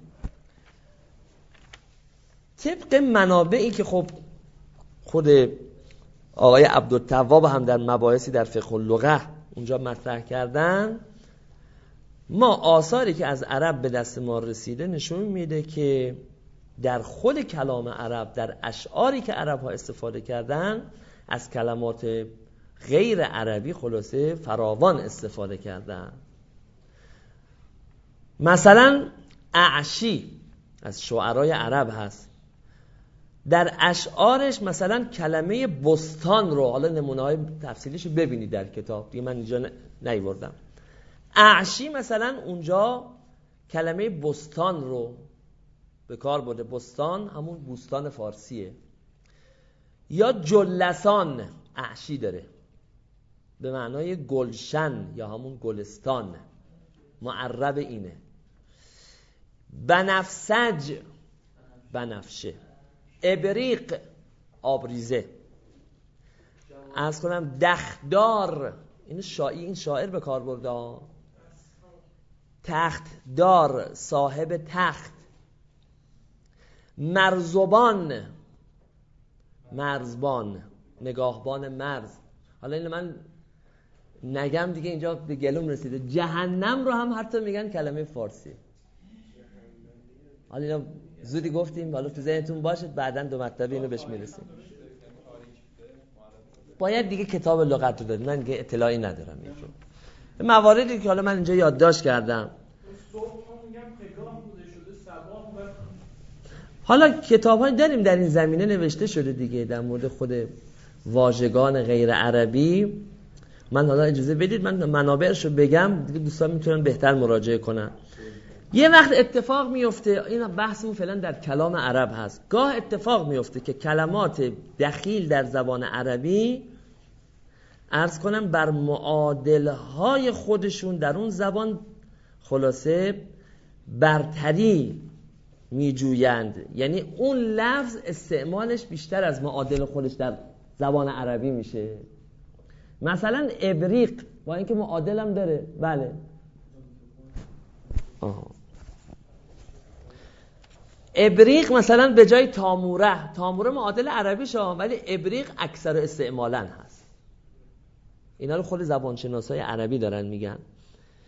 طبق منابعی که خب خود آقای عبدالتواب هم در مباحثی در فقه اللغه اونجا مطرح کردن، ما آثاری که از عرب به دست ما رسیده نشون میده که در خود کلام عرب، در اشعاری که عرب ها استفاده کردن، از کلمات غیر عربی خلاصه فراوان استفاده کردن. مثلا اعشی از شعرای عرب هست، در اشعارش مثلا کلمه بستان رو، حالا نمونه های تفصیلیش رو ببینید در کتاب دیگه، من اینجا نیوردم. اعشی مثلا اونجا کلمه بستان رو به کار برده. بستان همون بوستان فارسیه. یا جلسان اعشی داره به معنای گلشن یا همون گلستان، معرب اینه. بنفسج بنفشه. ابریق آبریزه. از کنم دختدار، این شاعر این شاعر به کار برده. تختدار صاحب تخت. مرزبان مرزبان نگاهبان مرز. حالا این من نگم دیگه اینجا به گلوم رسیده. جهنم رو هم حتی میگن کلمه فارسی. حالا اینا زودی گفتیم، حالا تو ذهنتون باشد بعداً دو مرتبه اینو بهش میرسیم. باید دیگه کتاب لغت رو داریم، من دیگه اطلاعی ندارم. این مواردی که حالا من اینجا یادداشت کردم. حالا کتاب‌هایی داریم در این زمینه نوشته شده دیگه در مورد خود واژگان غیر عربی. من حالا اجازه بدید من منابعش رو بگم دیگه، دوستان میتونن بهتر مراجعه کنن. یه وقت اتفاق میفته، این بحثمون فعلا در کلام عرب هست، گاه اتفاق میفته که کلمات دخیل در زبان عربی عرض کنم بر معادلهای خودشون در اون زبان خلاصه برتری میجویند. یعنی اون لفظ استعمالش بیشتر از معادل خودش در زبان عربی میشه. مثلا ابریق با اینکه معادل هم داره، بله آها. ابریق مثلا به جای تاموره، تاموره معادل عربی شه، ولی ابریق اکثر استعمالا هست. اینا رو خود زبانشناسای عربی دارن میگن.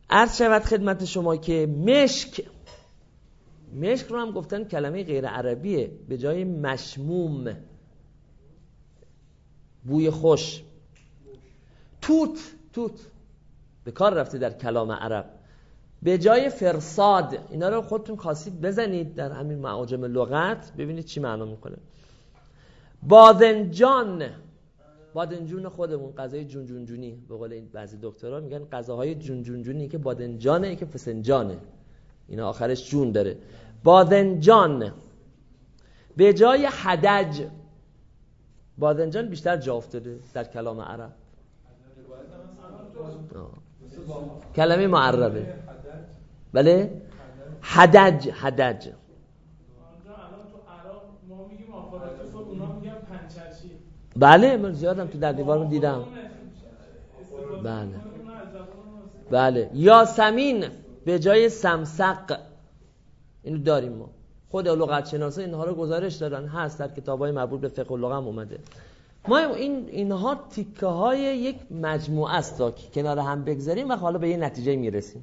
عرض شود خدمت شما که مشک، مشک رو هم گفتن کلمه غیر عربیه، به جای مشموم بوی خوش. توت، توت به کار رفته در کلام عرب به جای فرساد. اینا رو خودتون خواستید بزنید در همین معاجم لغت ببینید چی معنا میکنه. باذنجان، بادنجون خودمون، غذای جون جون جونی، به قول این بعضی دکترها میگن غذاهای جون جون جونی که بادنجانه که فسنجانه، اینا آخرش جون داره. باذنجان به جای حدج. باذنجان بیشتر جا افتاده در کلام عرب، کلمه معربه. بله حدج، حدج. بله من زیادم تو در دیوارم دیدم. بله بله. یاسمین به جای سمسق، اینو داریم ما. خود لغت شناسا اینها رو گزارش دادن، هست در کتاب‌های مربوط به فقه و لغت هم اومده. ما این اینها تیکه های یک مجموعه است تا که کنار هم بگذاریم و حالا به یه نتیجه میرسیم.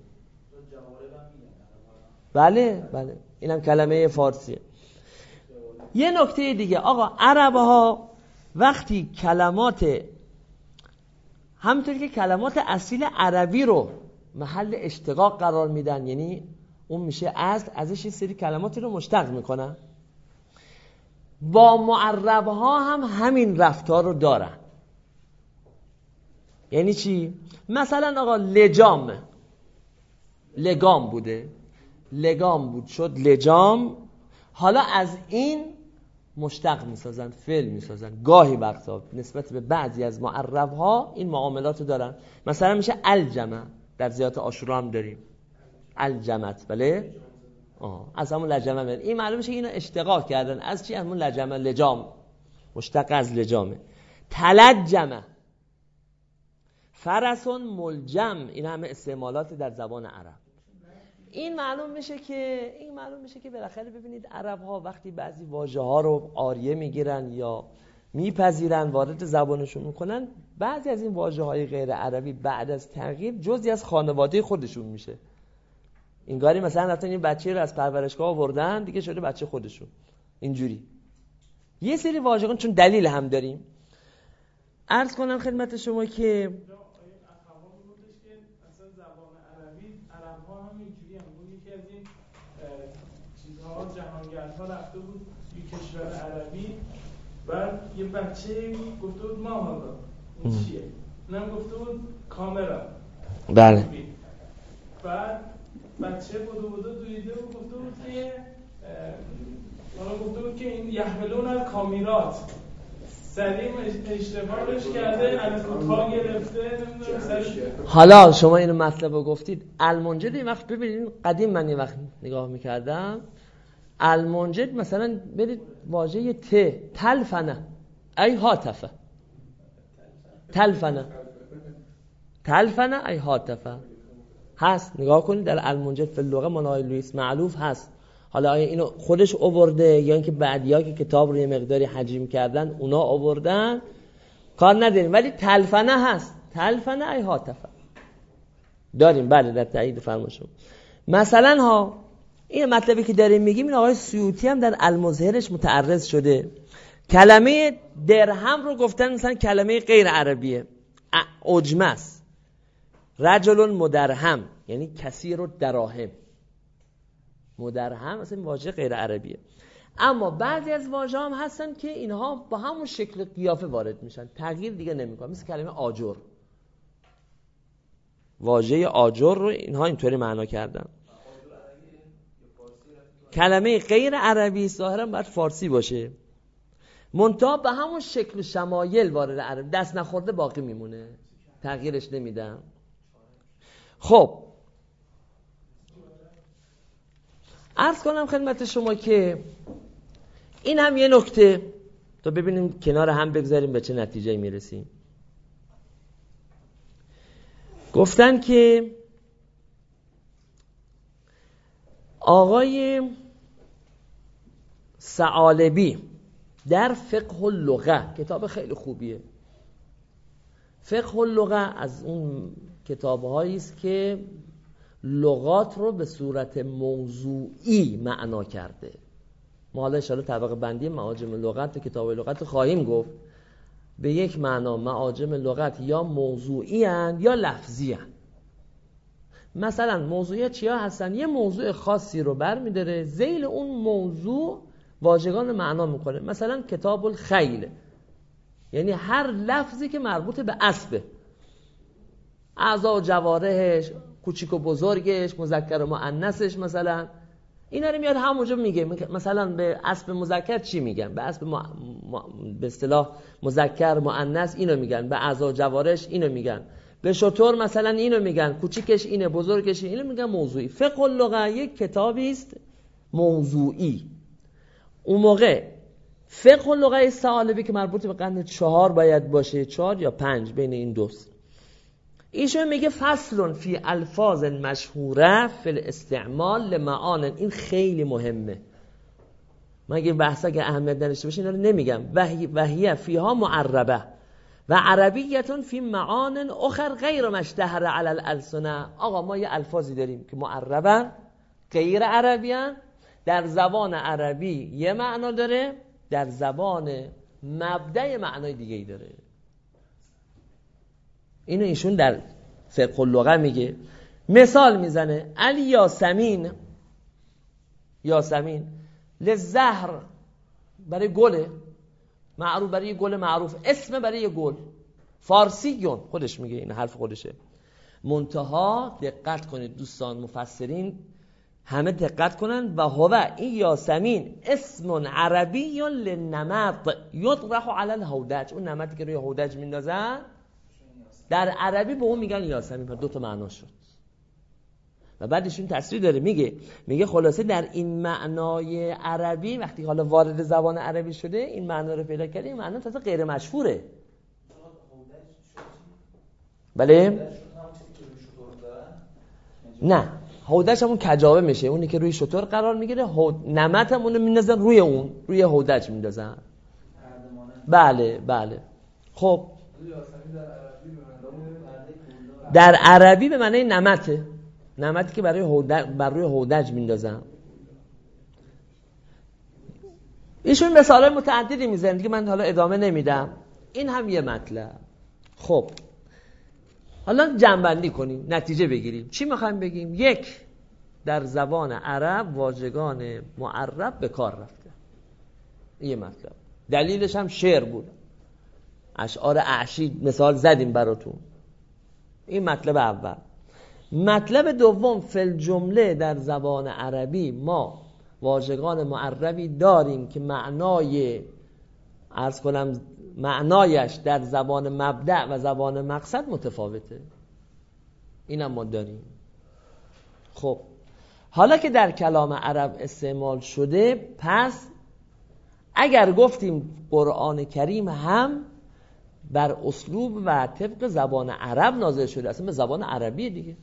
بله بله اینم کلمه فارسیه. یه نکته دیگه آقا، عرب‌ها وقتی کلمات، همونطوری که کلمات اصیل عربی رو محل اشتقاق قرار میدن، یعنی اون میشه اصل، ازش یه سری کلماتی رو مشتق میکنن، با معرب‌ها هم همین رفتار رو دارن. یعنی چی؟ مثلا آقا لجام، لگام بوده، لگام بود شد لجام، حالا از این مشتق میسازن، فعل میسازن. گاهی وقتا نسبت به بعضی از معرب‌ها این معاملات رو دارن. مثلا میشه الجمه، در زیارت عاشورا هم داریم الجمت. بله آه. از همون لجمه میاد. این معلومه که اینو اشتقاق کردن از چی؟ از همون لجمه، لجام مشتق از لجامه. تلجمه، فرسون ملجم، این همه استعمالات در زبان عرب. این معلوم میشه که این معلوم میشه که بالاخره ببینید عرب ها وقتی بعضی واژه ها رو عاریه میگیرن یا میپذیرن وارد زبانشون میکنن، بعضی از این واژه های غیر عربی بعد از تغییر جزئی از خانواده خودشون میشه. اینگاری مثلا رفتن این بچه رو از پرورشگاه آوردن دیگه شده بچه خودشون. اینجوری یه سری واژگان، چون دلیل هم داریم. عرض کنم خدمت شما که جهانگردها رفته بود توی کشور عربی و یه بچه گفته بود ما حالا این چیه؟ اونم گفته بود کامرا. بله. بعد بچه بودو بودو دویده و گفته بود که حالا گفته بود که این یحملون الکامیرات، سریع اشتباهش کرده، الکوتا گرفته. حالا شما اینو مطلب رو گفتید، المنجد این وقت ببینید، قدیم من این وقت نگاه میکردم المنجد مثلا برید واژه ت، تلفنه ای هاتفه، تلفنه تلفنه ای هاتفه هست. نگاه کنید در المنجد فی اللغه منهای لوئیس معلوف هست. حالا آیا اینو خودش آورده یا اینکه بعدیا که کتاب رو یه مقداری حجم کردن اونا آوردن، کار نداریم، ولی تلفنه هست، تلفنه ای هاتفه داریم. بله در تایید فرمایشم. مثلا ها این مطلبی که داریم میگیم، این آقای سیوطی هم در المظهرش متعرض شده. کلمه درهم رو گفتن مثلا کلمه غیر عربیه، عجمه است. رجل مدرهم یعنی کثیر الدراهم، مدرهم مثلا واژه غیر عربیه. اما بعضی از واژه هم هستن که اینها با همون شکل قیافه وارد میشن، تغییر دیگه نمیکنن. مثل کلمه آجر، واژه آجر رو اینها اینطوری معنا کردن. کلمه غیر عربی ظاهرا باید فارسی باشه، منتها به همون شکل و شمایل وارد عربی، دست نخورده باقی میمونه، تغییرش نمیدن. خب عرض کنم خدمت شما که این هم یه نکته تا ببینیم کنار هم بگذاریم به چه نتیجه میرسیم. گفتن که آقای ثعالبی در فقه اللغه، کتاب خیلی خوبیه، فقه اللغه از اون کتاب‌هایی است که لغات رو به صورت موضوعی معنا کرده. ما حالا انشاءالله طبقه بندی معاجم لغت کتاب لغت خواهیم گفت. به یک معنا معاجم لغت یا موضوعی هستند یا لفظی هستند. مثلا موضوعی چیا هستن؟ یه موضوع خاصی رو برمی‌داره، ذیل اون موضوع واژگان معنا میکنه. مثلا کتاب الخیل، یعنی هر لفظی که مربوط به اسبه، اعضا و جوارحش، کوچیک و بزرگش، مذکر و مؤنثش، مثلا اینا رو میاد همونجا میگه. مثلا به اسب مذکر چی میگن؟ به اسب م... م... به اصطلاح مذکر مؤنث اینو میگن، به اعضا و جوارحش اینو میگن، به شتر مثلا اینو میگن، کوچیکش اینه، بزرگش اینو میگن موضوعی. فقه اللغه یک کتابی است موضوعی. اون موقع فقه اللغه ثعالبی که مربوط به قرن چهار باید باشه، چهار یا پنج، بین این دوست. ایشون میگه فصل فی الفاظ مشهوره فی الاستعمال لمعان. این خیلی مهمه. من اگه بحثا که اهمیت نداشته باشه اینا رو نمیگم. وحی وحیه فیها معربه و عربیتون فی معان اخر غیر مشتهر علی الالسنه. آقا ما یه الفاظی داریم که معربن، غیر عربیان، در زبان عربی یه معنا داره، در زبان مبدأ معنای دیگه ای داره. اینو ایشون در فقه اللغه میگه. مثال میزنه علی یاسمین، یاسمین لزهر برای گله معروف، برای گل معروف، اسم برای گل، فارسیون خودش میگه، این حرف خودشه. منتها دقت کنید دوستان مفسرین همه دقت کنن. و هو این یاسمین اسم عربی للنمط یطرح علی الهودج. اون نمطی که روی هودج میندازن در عربی به اون میگن یاسمین. پر دو تا معنا شد. و بعدشون تصریح داره، میگه میگه خلاصه در این معنای عربی وقتی حالا وارد زبان عربی شده این معنا رو پیدا کرده، این معنا تازه غیر مشهوره. بله؟ نه، هودج همون کجاوه میشه، اونی که روی شتر قرار میگیره. نمط هم اونو میندازن روی اون، روی هودج میندازن. بله بله. خب در عربی به معنی نمطه، نمطی که برای هودج بر روی هودج میندازن. ایشون مثالای متعددی میزنه که من حالا ادامه نمیدم. این هم یه مطلب. خب حالا جمع‌بندی کنیم، نتیجه بگیریم. چی میخوایم بگیم؟ یک، در زبان عرب واژگان معرب به کار رفته. یه مطلب. دلیلش هم شعر بود. اشعار اعشی مثال زدیم براتون. این مطلب اول. مطلب دوم، فل جمله در زبان عربی ما واژگان معربی داریم که معنای عرض کنم معنایش در زبان مبدأ و زبان مقصد متفاوته. اینم ما داریم. خب حالا که در کلام عرب استعمال شده، پس اگر گفتیم قرآن کریم هم بر اسلوب و طبق زبان عرب نازل شده، اصلا به زبان عربی دیگه،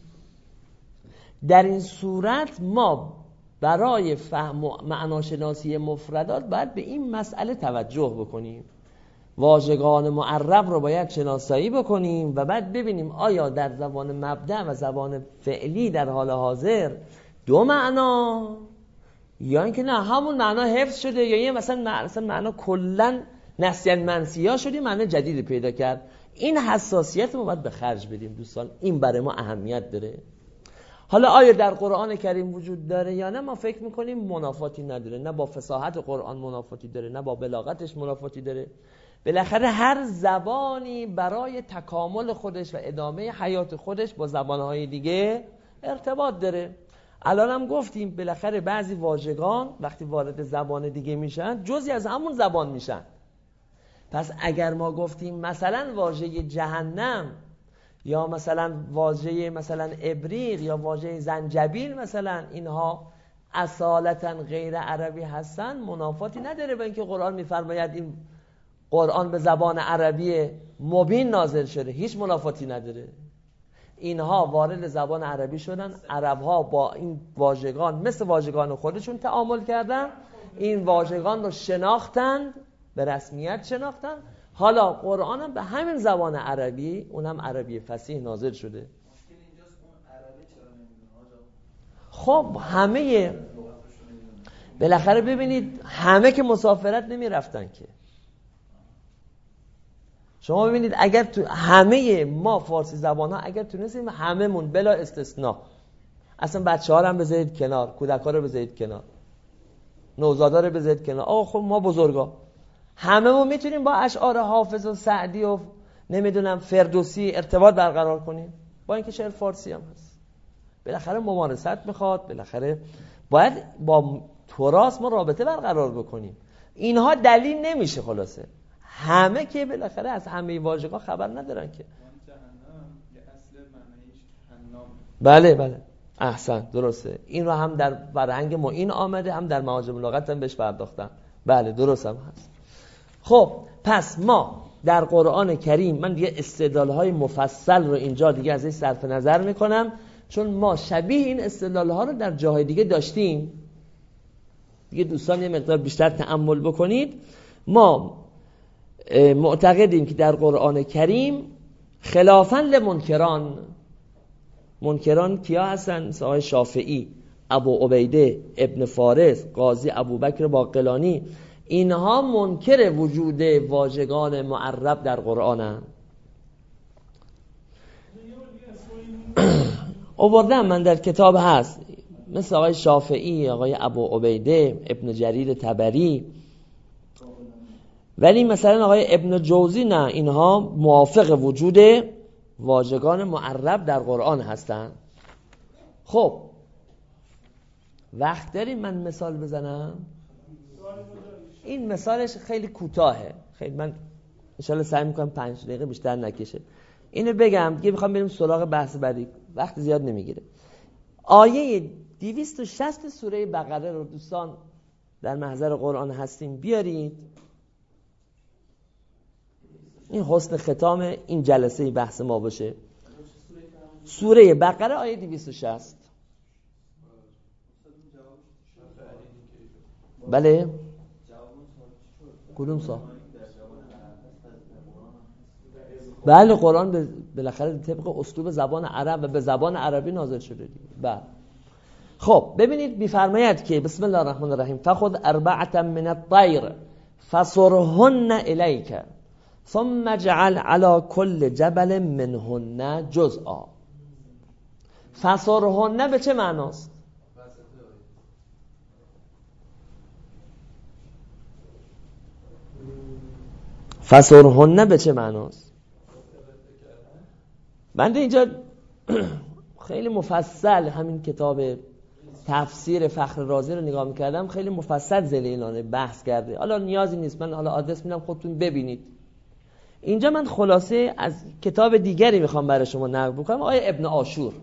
در این صورت ما برای فهم و معناشناسی مفردات باید به این مسئله توجه بکنیم. واژگان معرب رو باید شناسایی بکنیم و بعد ببینیم آیا در زبان مبدأ و زبان فعلی در حال حاضر دو معنا، یا اینکه نه همون معنا حفظ شده، یا یه مثلا مثلا معنا کلا نسیان منسیا شدی، معنا جدیدی پیدا کرد. این حساسیت ما باید به خرج بدیم دوستان. این برای ما اهمیت داره. حالا آیا در قرآن کریم وجود داره یا نه؟ ما فکر میکنیم منافاتی نداره، نه با فصاحت قرآن منافاتی داره، نه با بلاغتش منافاتی داره. بالاخره هر زبانی برای تکامل خودش و ادامه حیات خودش با زبانهای دیگه ارتباط داره. الان هم گفتیم بالاخره بعضی واژگان وقتی وارد زبان دیگه میشن جزئی از همون زبان میشن. پس اگر ما گفتیم مثلا واژه جهنم یا مثلا واژه مثلا ابریق یا واژه زنجبیل، مثلا اینها اصالتا غیر عربی هستن، منافاتی نداره با اینکه قرآن میفرماید این قرآن به زبان عربی مبین نازل شده، هیچ منافاتی نداره. اینها وارد زبان عربی شدن، عربها با این واژگان مثل واژگان خودشون تعامل کردن، این واژگان رو شناختند، به رسمیت شناختن. حالا قرآن هم به همین زبان عربی، اونم عربی فصیح، نازل شده. مشکل اینجاست اون عربی چرا نمیدونه آقا؟ خب همه بالاخره ببینید همه که مسافرت نمی رفتن که. شما ببینید اگر تو همه ما فارسی زبان ها اگر تونستیم هممون بلا استثناء، اصلا بچه ها رو هم بذارید کنار، کودک ها رو بذارید کنار، نوزادا رو بذارید کنار، آقا خب ما بزرگا هممون میتونیم با اشعار حافظ و سعدی و نمیدونم فردوسی ارتباط برقرار کنیم، با اینکه شعر فارسی هم هست. بالاخره ممارست میخواد، بالاخره باید با تراث ما رابطه برقرار بکنیم. اینها دلیل نمیشه. خلاصه همه که بالاخره از همه واژگان خبر ندارن که. بله بله احسن درسته. این رو هم در فرهنگ ما این آمده، هم در معاجم لغت هم بهش پرداختن. بله درست هم هست. خب پس ما در قرآن کریم، من دیگه استدلال‌های مفصل رو اینجا دیگه ازش صرف نظر میکنم، چون ما شبیه این استدلال‌ها رو در جاهای دیگه داشتیم. دیگه دوستان یه مقدار بیشتر تأمل بکنید. ما معتقدیم که در قرآن کریم خلافاً لمنکران، منکران کیا هستن؟ مثل آقای شافعی، ابو عبیده ابن فارس، قاضی ابوبکر باقلانی، اینها منکر وجود واژگان معرب در قرآنن. آوردم من در کتاب هست، مثل آقای شافعی، آقای ابو عبیده ابن جریر طبری. ولی مثلا آقای ابن جوزی نه، اینها موافق وجود واژگان معرب در قرآن هستن. خب وقت داریم من مثال بزنم؟ این مثالش خیلی کوتاهه، خیلی من انشالله سعی میکنم پنج دقیقه بیشتر نکشه. اینو بگم دیگه، میخوام بریم سراغ بحث بعدی، وقت زیاد نمیگیره. آیه دویست و شصت سوره بقره رو دوستان در محضر قرآن هستیم بیارید. این حسن ختام این جلسه بحث ما باشه. سوره بقره آیه دویست و شصت. بله کدوم سا؟ بله قرآن بالاخره طبق اسلوب زبان عرب و به زبان عربی نازل شده دیگه. بله خب ببینید میفرماید که بسم الله الرحمن الرحیم فخذ اربعه من الطیر فصرهن الیک ثم اجعل على كل جبل منهن جزءا. فصرهن به چه معناست؟ فصرهن به چه معناست؟ من اینجا خیلی مفصل همین کتاب تفسیر فخر رازی رو نگاه میکردم، خیلی مفصل ذلیلانه بحث کرده. حالا نیازی نیست، من حالا آدرس میدم خودتون ببینید. اینجا من خلاصه از کتاب دیگری میخوام برای شما نقل بکنم، آیه ابن عاشور.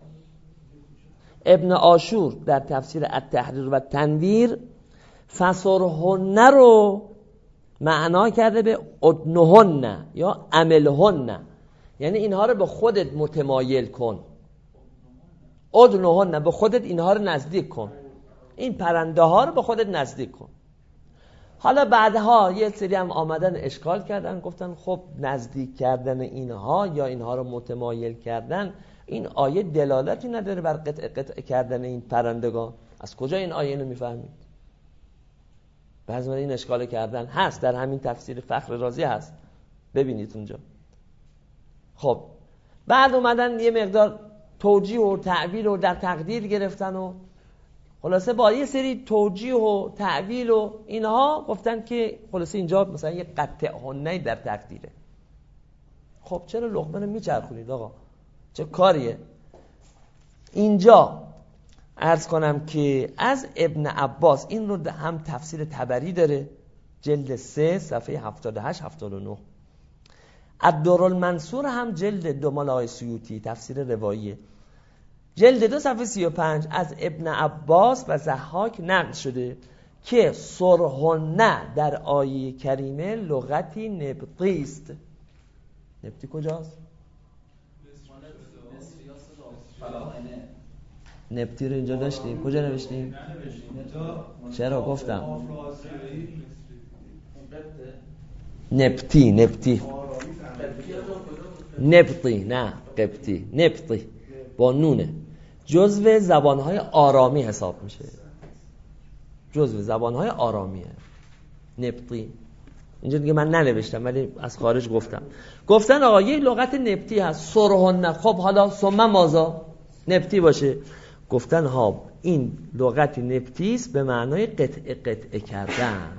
ابن عاشور در تفسیر التحریر و تنویر فصرهن رو معنا کرده به ادنهن یا عملهن، یعنی اینها رو به خودت متمایل کن. ادنهن به خودت اینها رو نزدیک کن، این پرنده ها رو به خودت نزدیک کن. حالا بعدها یه سری هم آمدن اشکال کردن، گفتن خب نزدیک کردن اینها یا اینها رو متمایل کردن، این آیه دلالتی نداره بر قطع قطع کردن این پرندگان. از کجا این آیه رو میفهمید؟ بعضی من این اشکال کردن هست، در همین تفسیر فخر رازی هست، ببینید اونجا. خب بعد اومدن یه مقدار توجیه و تعبیر و در تقدیر گرفتن و خلاصه با یه سری توجیه و تعبیر و اینها گفتن که خلاصه اینجا مثلا یه قطع هنه در تقدیره. خب چرا لقمه رو میچرخونید آقا؟ چه کاریه؟ اینجا عرض کنم که از ابن عباس، این رو هم تفسیر طبری داره جلد سه صفحه هفتاد و هشت هفتاد و نه، الدرالمنصور هم جلد دو مال آقای سیوطی تفسیر رواییه، جلد دو صفحه سی و پنج از ابن عباس و ضحاک نقل شده که سرهنه در آیه کریمه لغتی نبطی است. نبطی کجاست؟ نبطی رو اینجا داشتیم؟ کجا نوشتیم؟ چرا گفتم نبطی نبطی نبطی نه قبطی، نبطی با نونه. جزو زبانهای آرامی حساب میشه، جزو زبانهای آرامیه نبطی. اینجا دیگه من ننوشتم ولی از خارج گفتم. گفتن آقا یک لغت نبطی هست سرهن. خب حالا ثم مازا نبطی باشه. گفتن ها این لغت نبطی است به معنای قطع قطع کردن.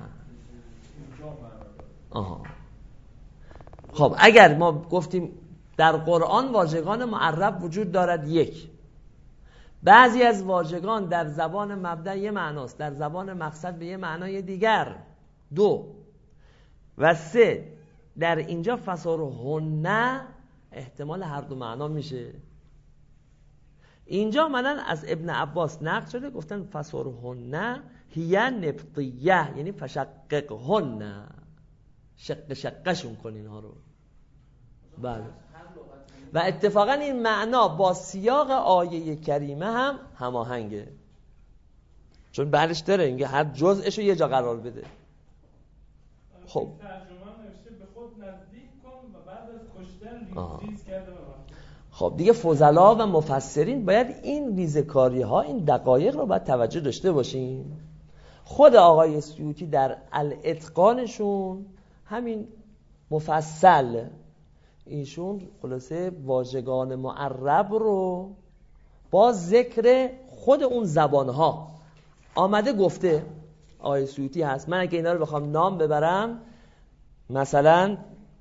آها. خب اگر ما گفتیم در قرآن واژگان معرب وجود دارد، یک، بعضی از واژگان در زبان مبدأ یه معناست، در زبان مقصد به یه معنای دیگر، دو، و سه در اینجا فسرهن احتمال هر دو معنا میشه. اینجا منن از ابن عباس نقل شده گفتن فسرهن هی نبطیه، یعنی فشققهن، شق شقشون کن اینها رو. بله. و اتفاقا این معنا با سیاق آیه کریمه هم هماهنگه، چون بعدش داره اینکه هر جزءشو یه جا قرار بده. خب ترجمه نوشته به خود نزدیک کن و بعد از کشتن ریز کرده به وقت. خب دیگه فضلا و مفسرین باید این ریزکاری ها، این دقایق رو باید توجه داشته باشیم. خود آقای سیوطی در الاتقانشون همین مفصل ایشون خلاصه واژگان معرب رو با ذکر خود اون زبانها آمده گفته. آقای سیوطی هست، من اگه اینا رو بخوام نام ببرم، مثلا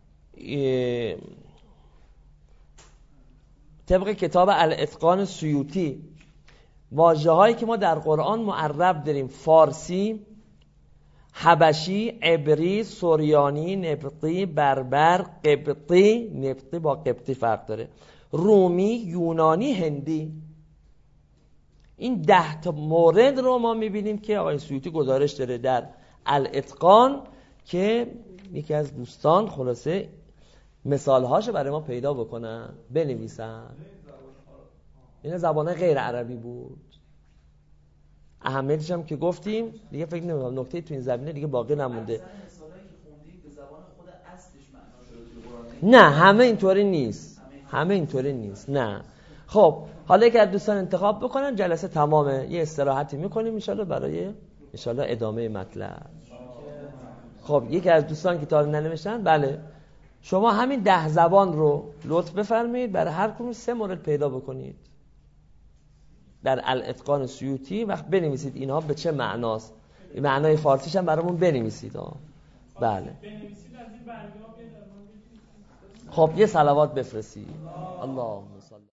طبق کتاب الاتقان سیوطی واژه‌هایی که ما در قرآن معرب داریم: فارسی، حبشی، عبری، سوریانی، نبطی، بربر، قبطی، نبطی با قبطی فرق داره، رومی، یونانی، هندی. این ده تا مورد رو ما میبینیم که آقای سیوطی گزارش داره در الاتقان که یکی از دوستان خلاصه مثالهاشو برای ما پیدا بکنن بنویسن. این زبانه غیر عربی بود. اهمیتش هم که گفتیم دیگه، فکر نمی‌کنم نکته تو این زمینه دیگه باقی نمونده. نه همه اینطوری نیست، همه اینطوری نیست، نه. خب حالا که دوستان انتخاب بکنن جلسه تمامه، یه استراحتی میکنیم انشالله برای انشالله ادامه مطلب. خب یکی از دوستان که تا ننوشتن، بله شما همین ده زبان رو لطف بفرمایید برای هر کدوم سه مورد پیدا بکنید در الاتقان سیوطی، وقت بنویسید اینها به چه معناست، معنای فارسیش هم برامون بنویسید. ها بله. خب یه صلوات بفرستید. اللهم صل